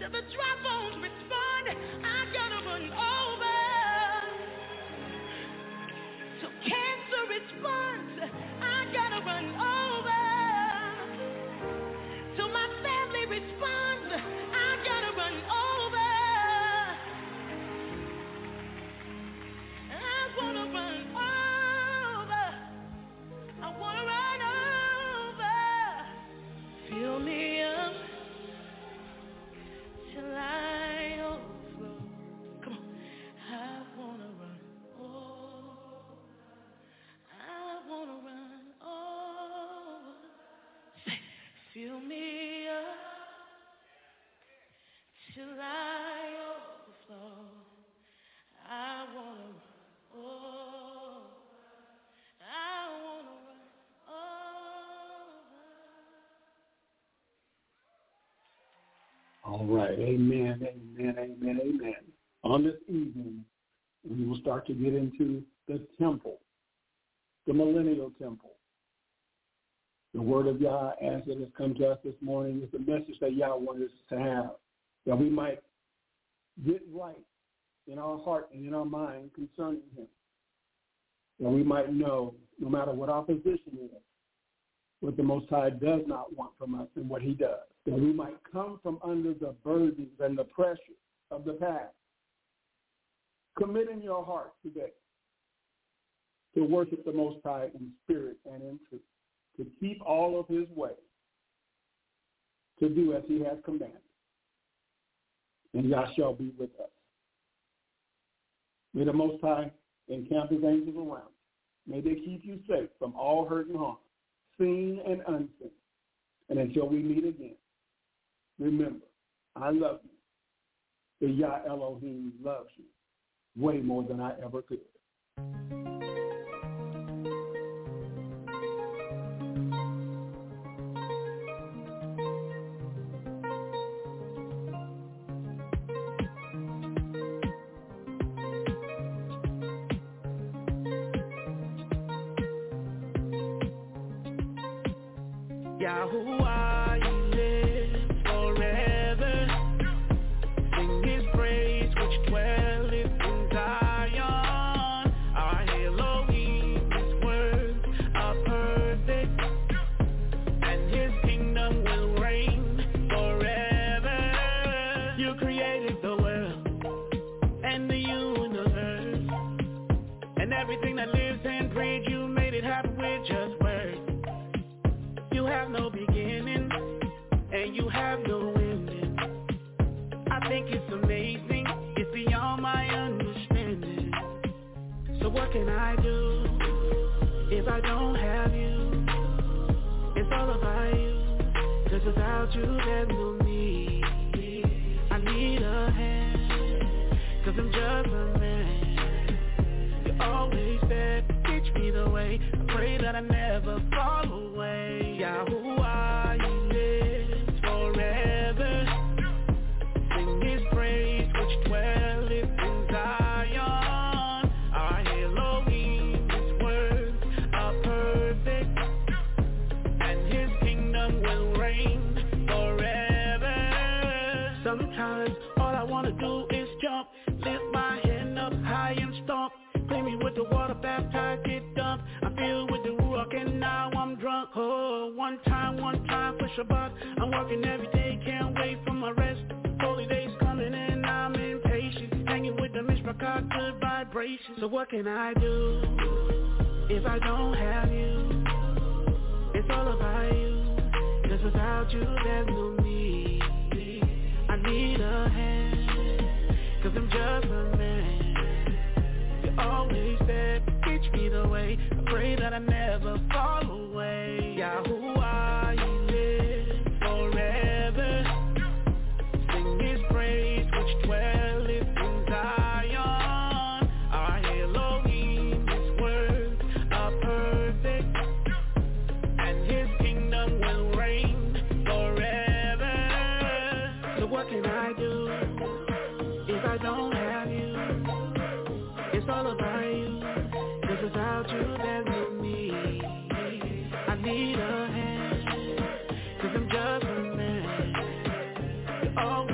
S2: till the dry bones respond. I gotta run over. Till cancer responds. I gotta run over. Till my family responds. I gotta run over. I wanna run over. I wanna run over. Fill me up till I overflow. Come on. I wanna run over. I wanna run over. Say, fill me up till I overflow. I wanna run over. I wanna run over.
S3: All right. Amen, amen, amen, amen. On this evening, we will start to get into the temple, the millennial temple. The word of Yah, as it has come to us this morning, is the message that Yah wants us to have, that we might get right in our heart and in our mind concerning him, that we might know, no matter what our position is, what the Most High does not want from us and what he does, that we might come from under the burdens and the pressure of the past. Commit in your heart today to worship the Most High in spirit and in truth, to keep all of his ways, to do as he has commanded. And Yah shall be with us. May the Most High encamp his angels around. May they keep you safe from all hurt and harm, seen and unseen. And until we meet again, remember, I love you. The Yah Elohim loves you way more than I ever could.
S2: Yahuwah, you live forever. Sing his praise which dwelleth in Zion. Our Elohim, his words are perfect, and his kingdom will reign forever. You created the world and the universe, and everything that lives and breathes. You made it happen with just words. You have no beginning, and you have no ending. I think it's amazing, it's beyond my understanding. So what can I do if I don't have you? It's all about you, 'cause without you there's no me. I need a hand, 'cause I'm just a man. You're always there, teach me the way. I pray that I never fall away. Yahuwah, you live forever. Sing his praise which dwelleth in Zion. Our Elohim, his words are perfect, and his kingdom will reign forever. Sometimes all I wanna do is jump, lift my hand up high and stomp. Clean me with the water, baptize, get dumped. I feel with the Ruach and now I'm drunk. Oh, one time for Shabbat. I'm working every day, can't wait for my rest. Holy days coming and I'm impatient. Hanging with the Mishpachah, good vibrations. So what can I do if I don't have you? It's all about you, 'cause without you there's no me. I need a hand, 'cause I'm just a man. You're always there, teach me the way. I pray that I never fall away. Yahuwah, you live forever. Sing his praise which dwelleth in Zion. Our Elohim, his words are perfect, and his kingdom will reign forever. So what can I do if I don't have you? It's all about you, 'cause without you there's no me. I need a hand, 'cause I'm just a man. You're always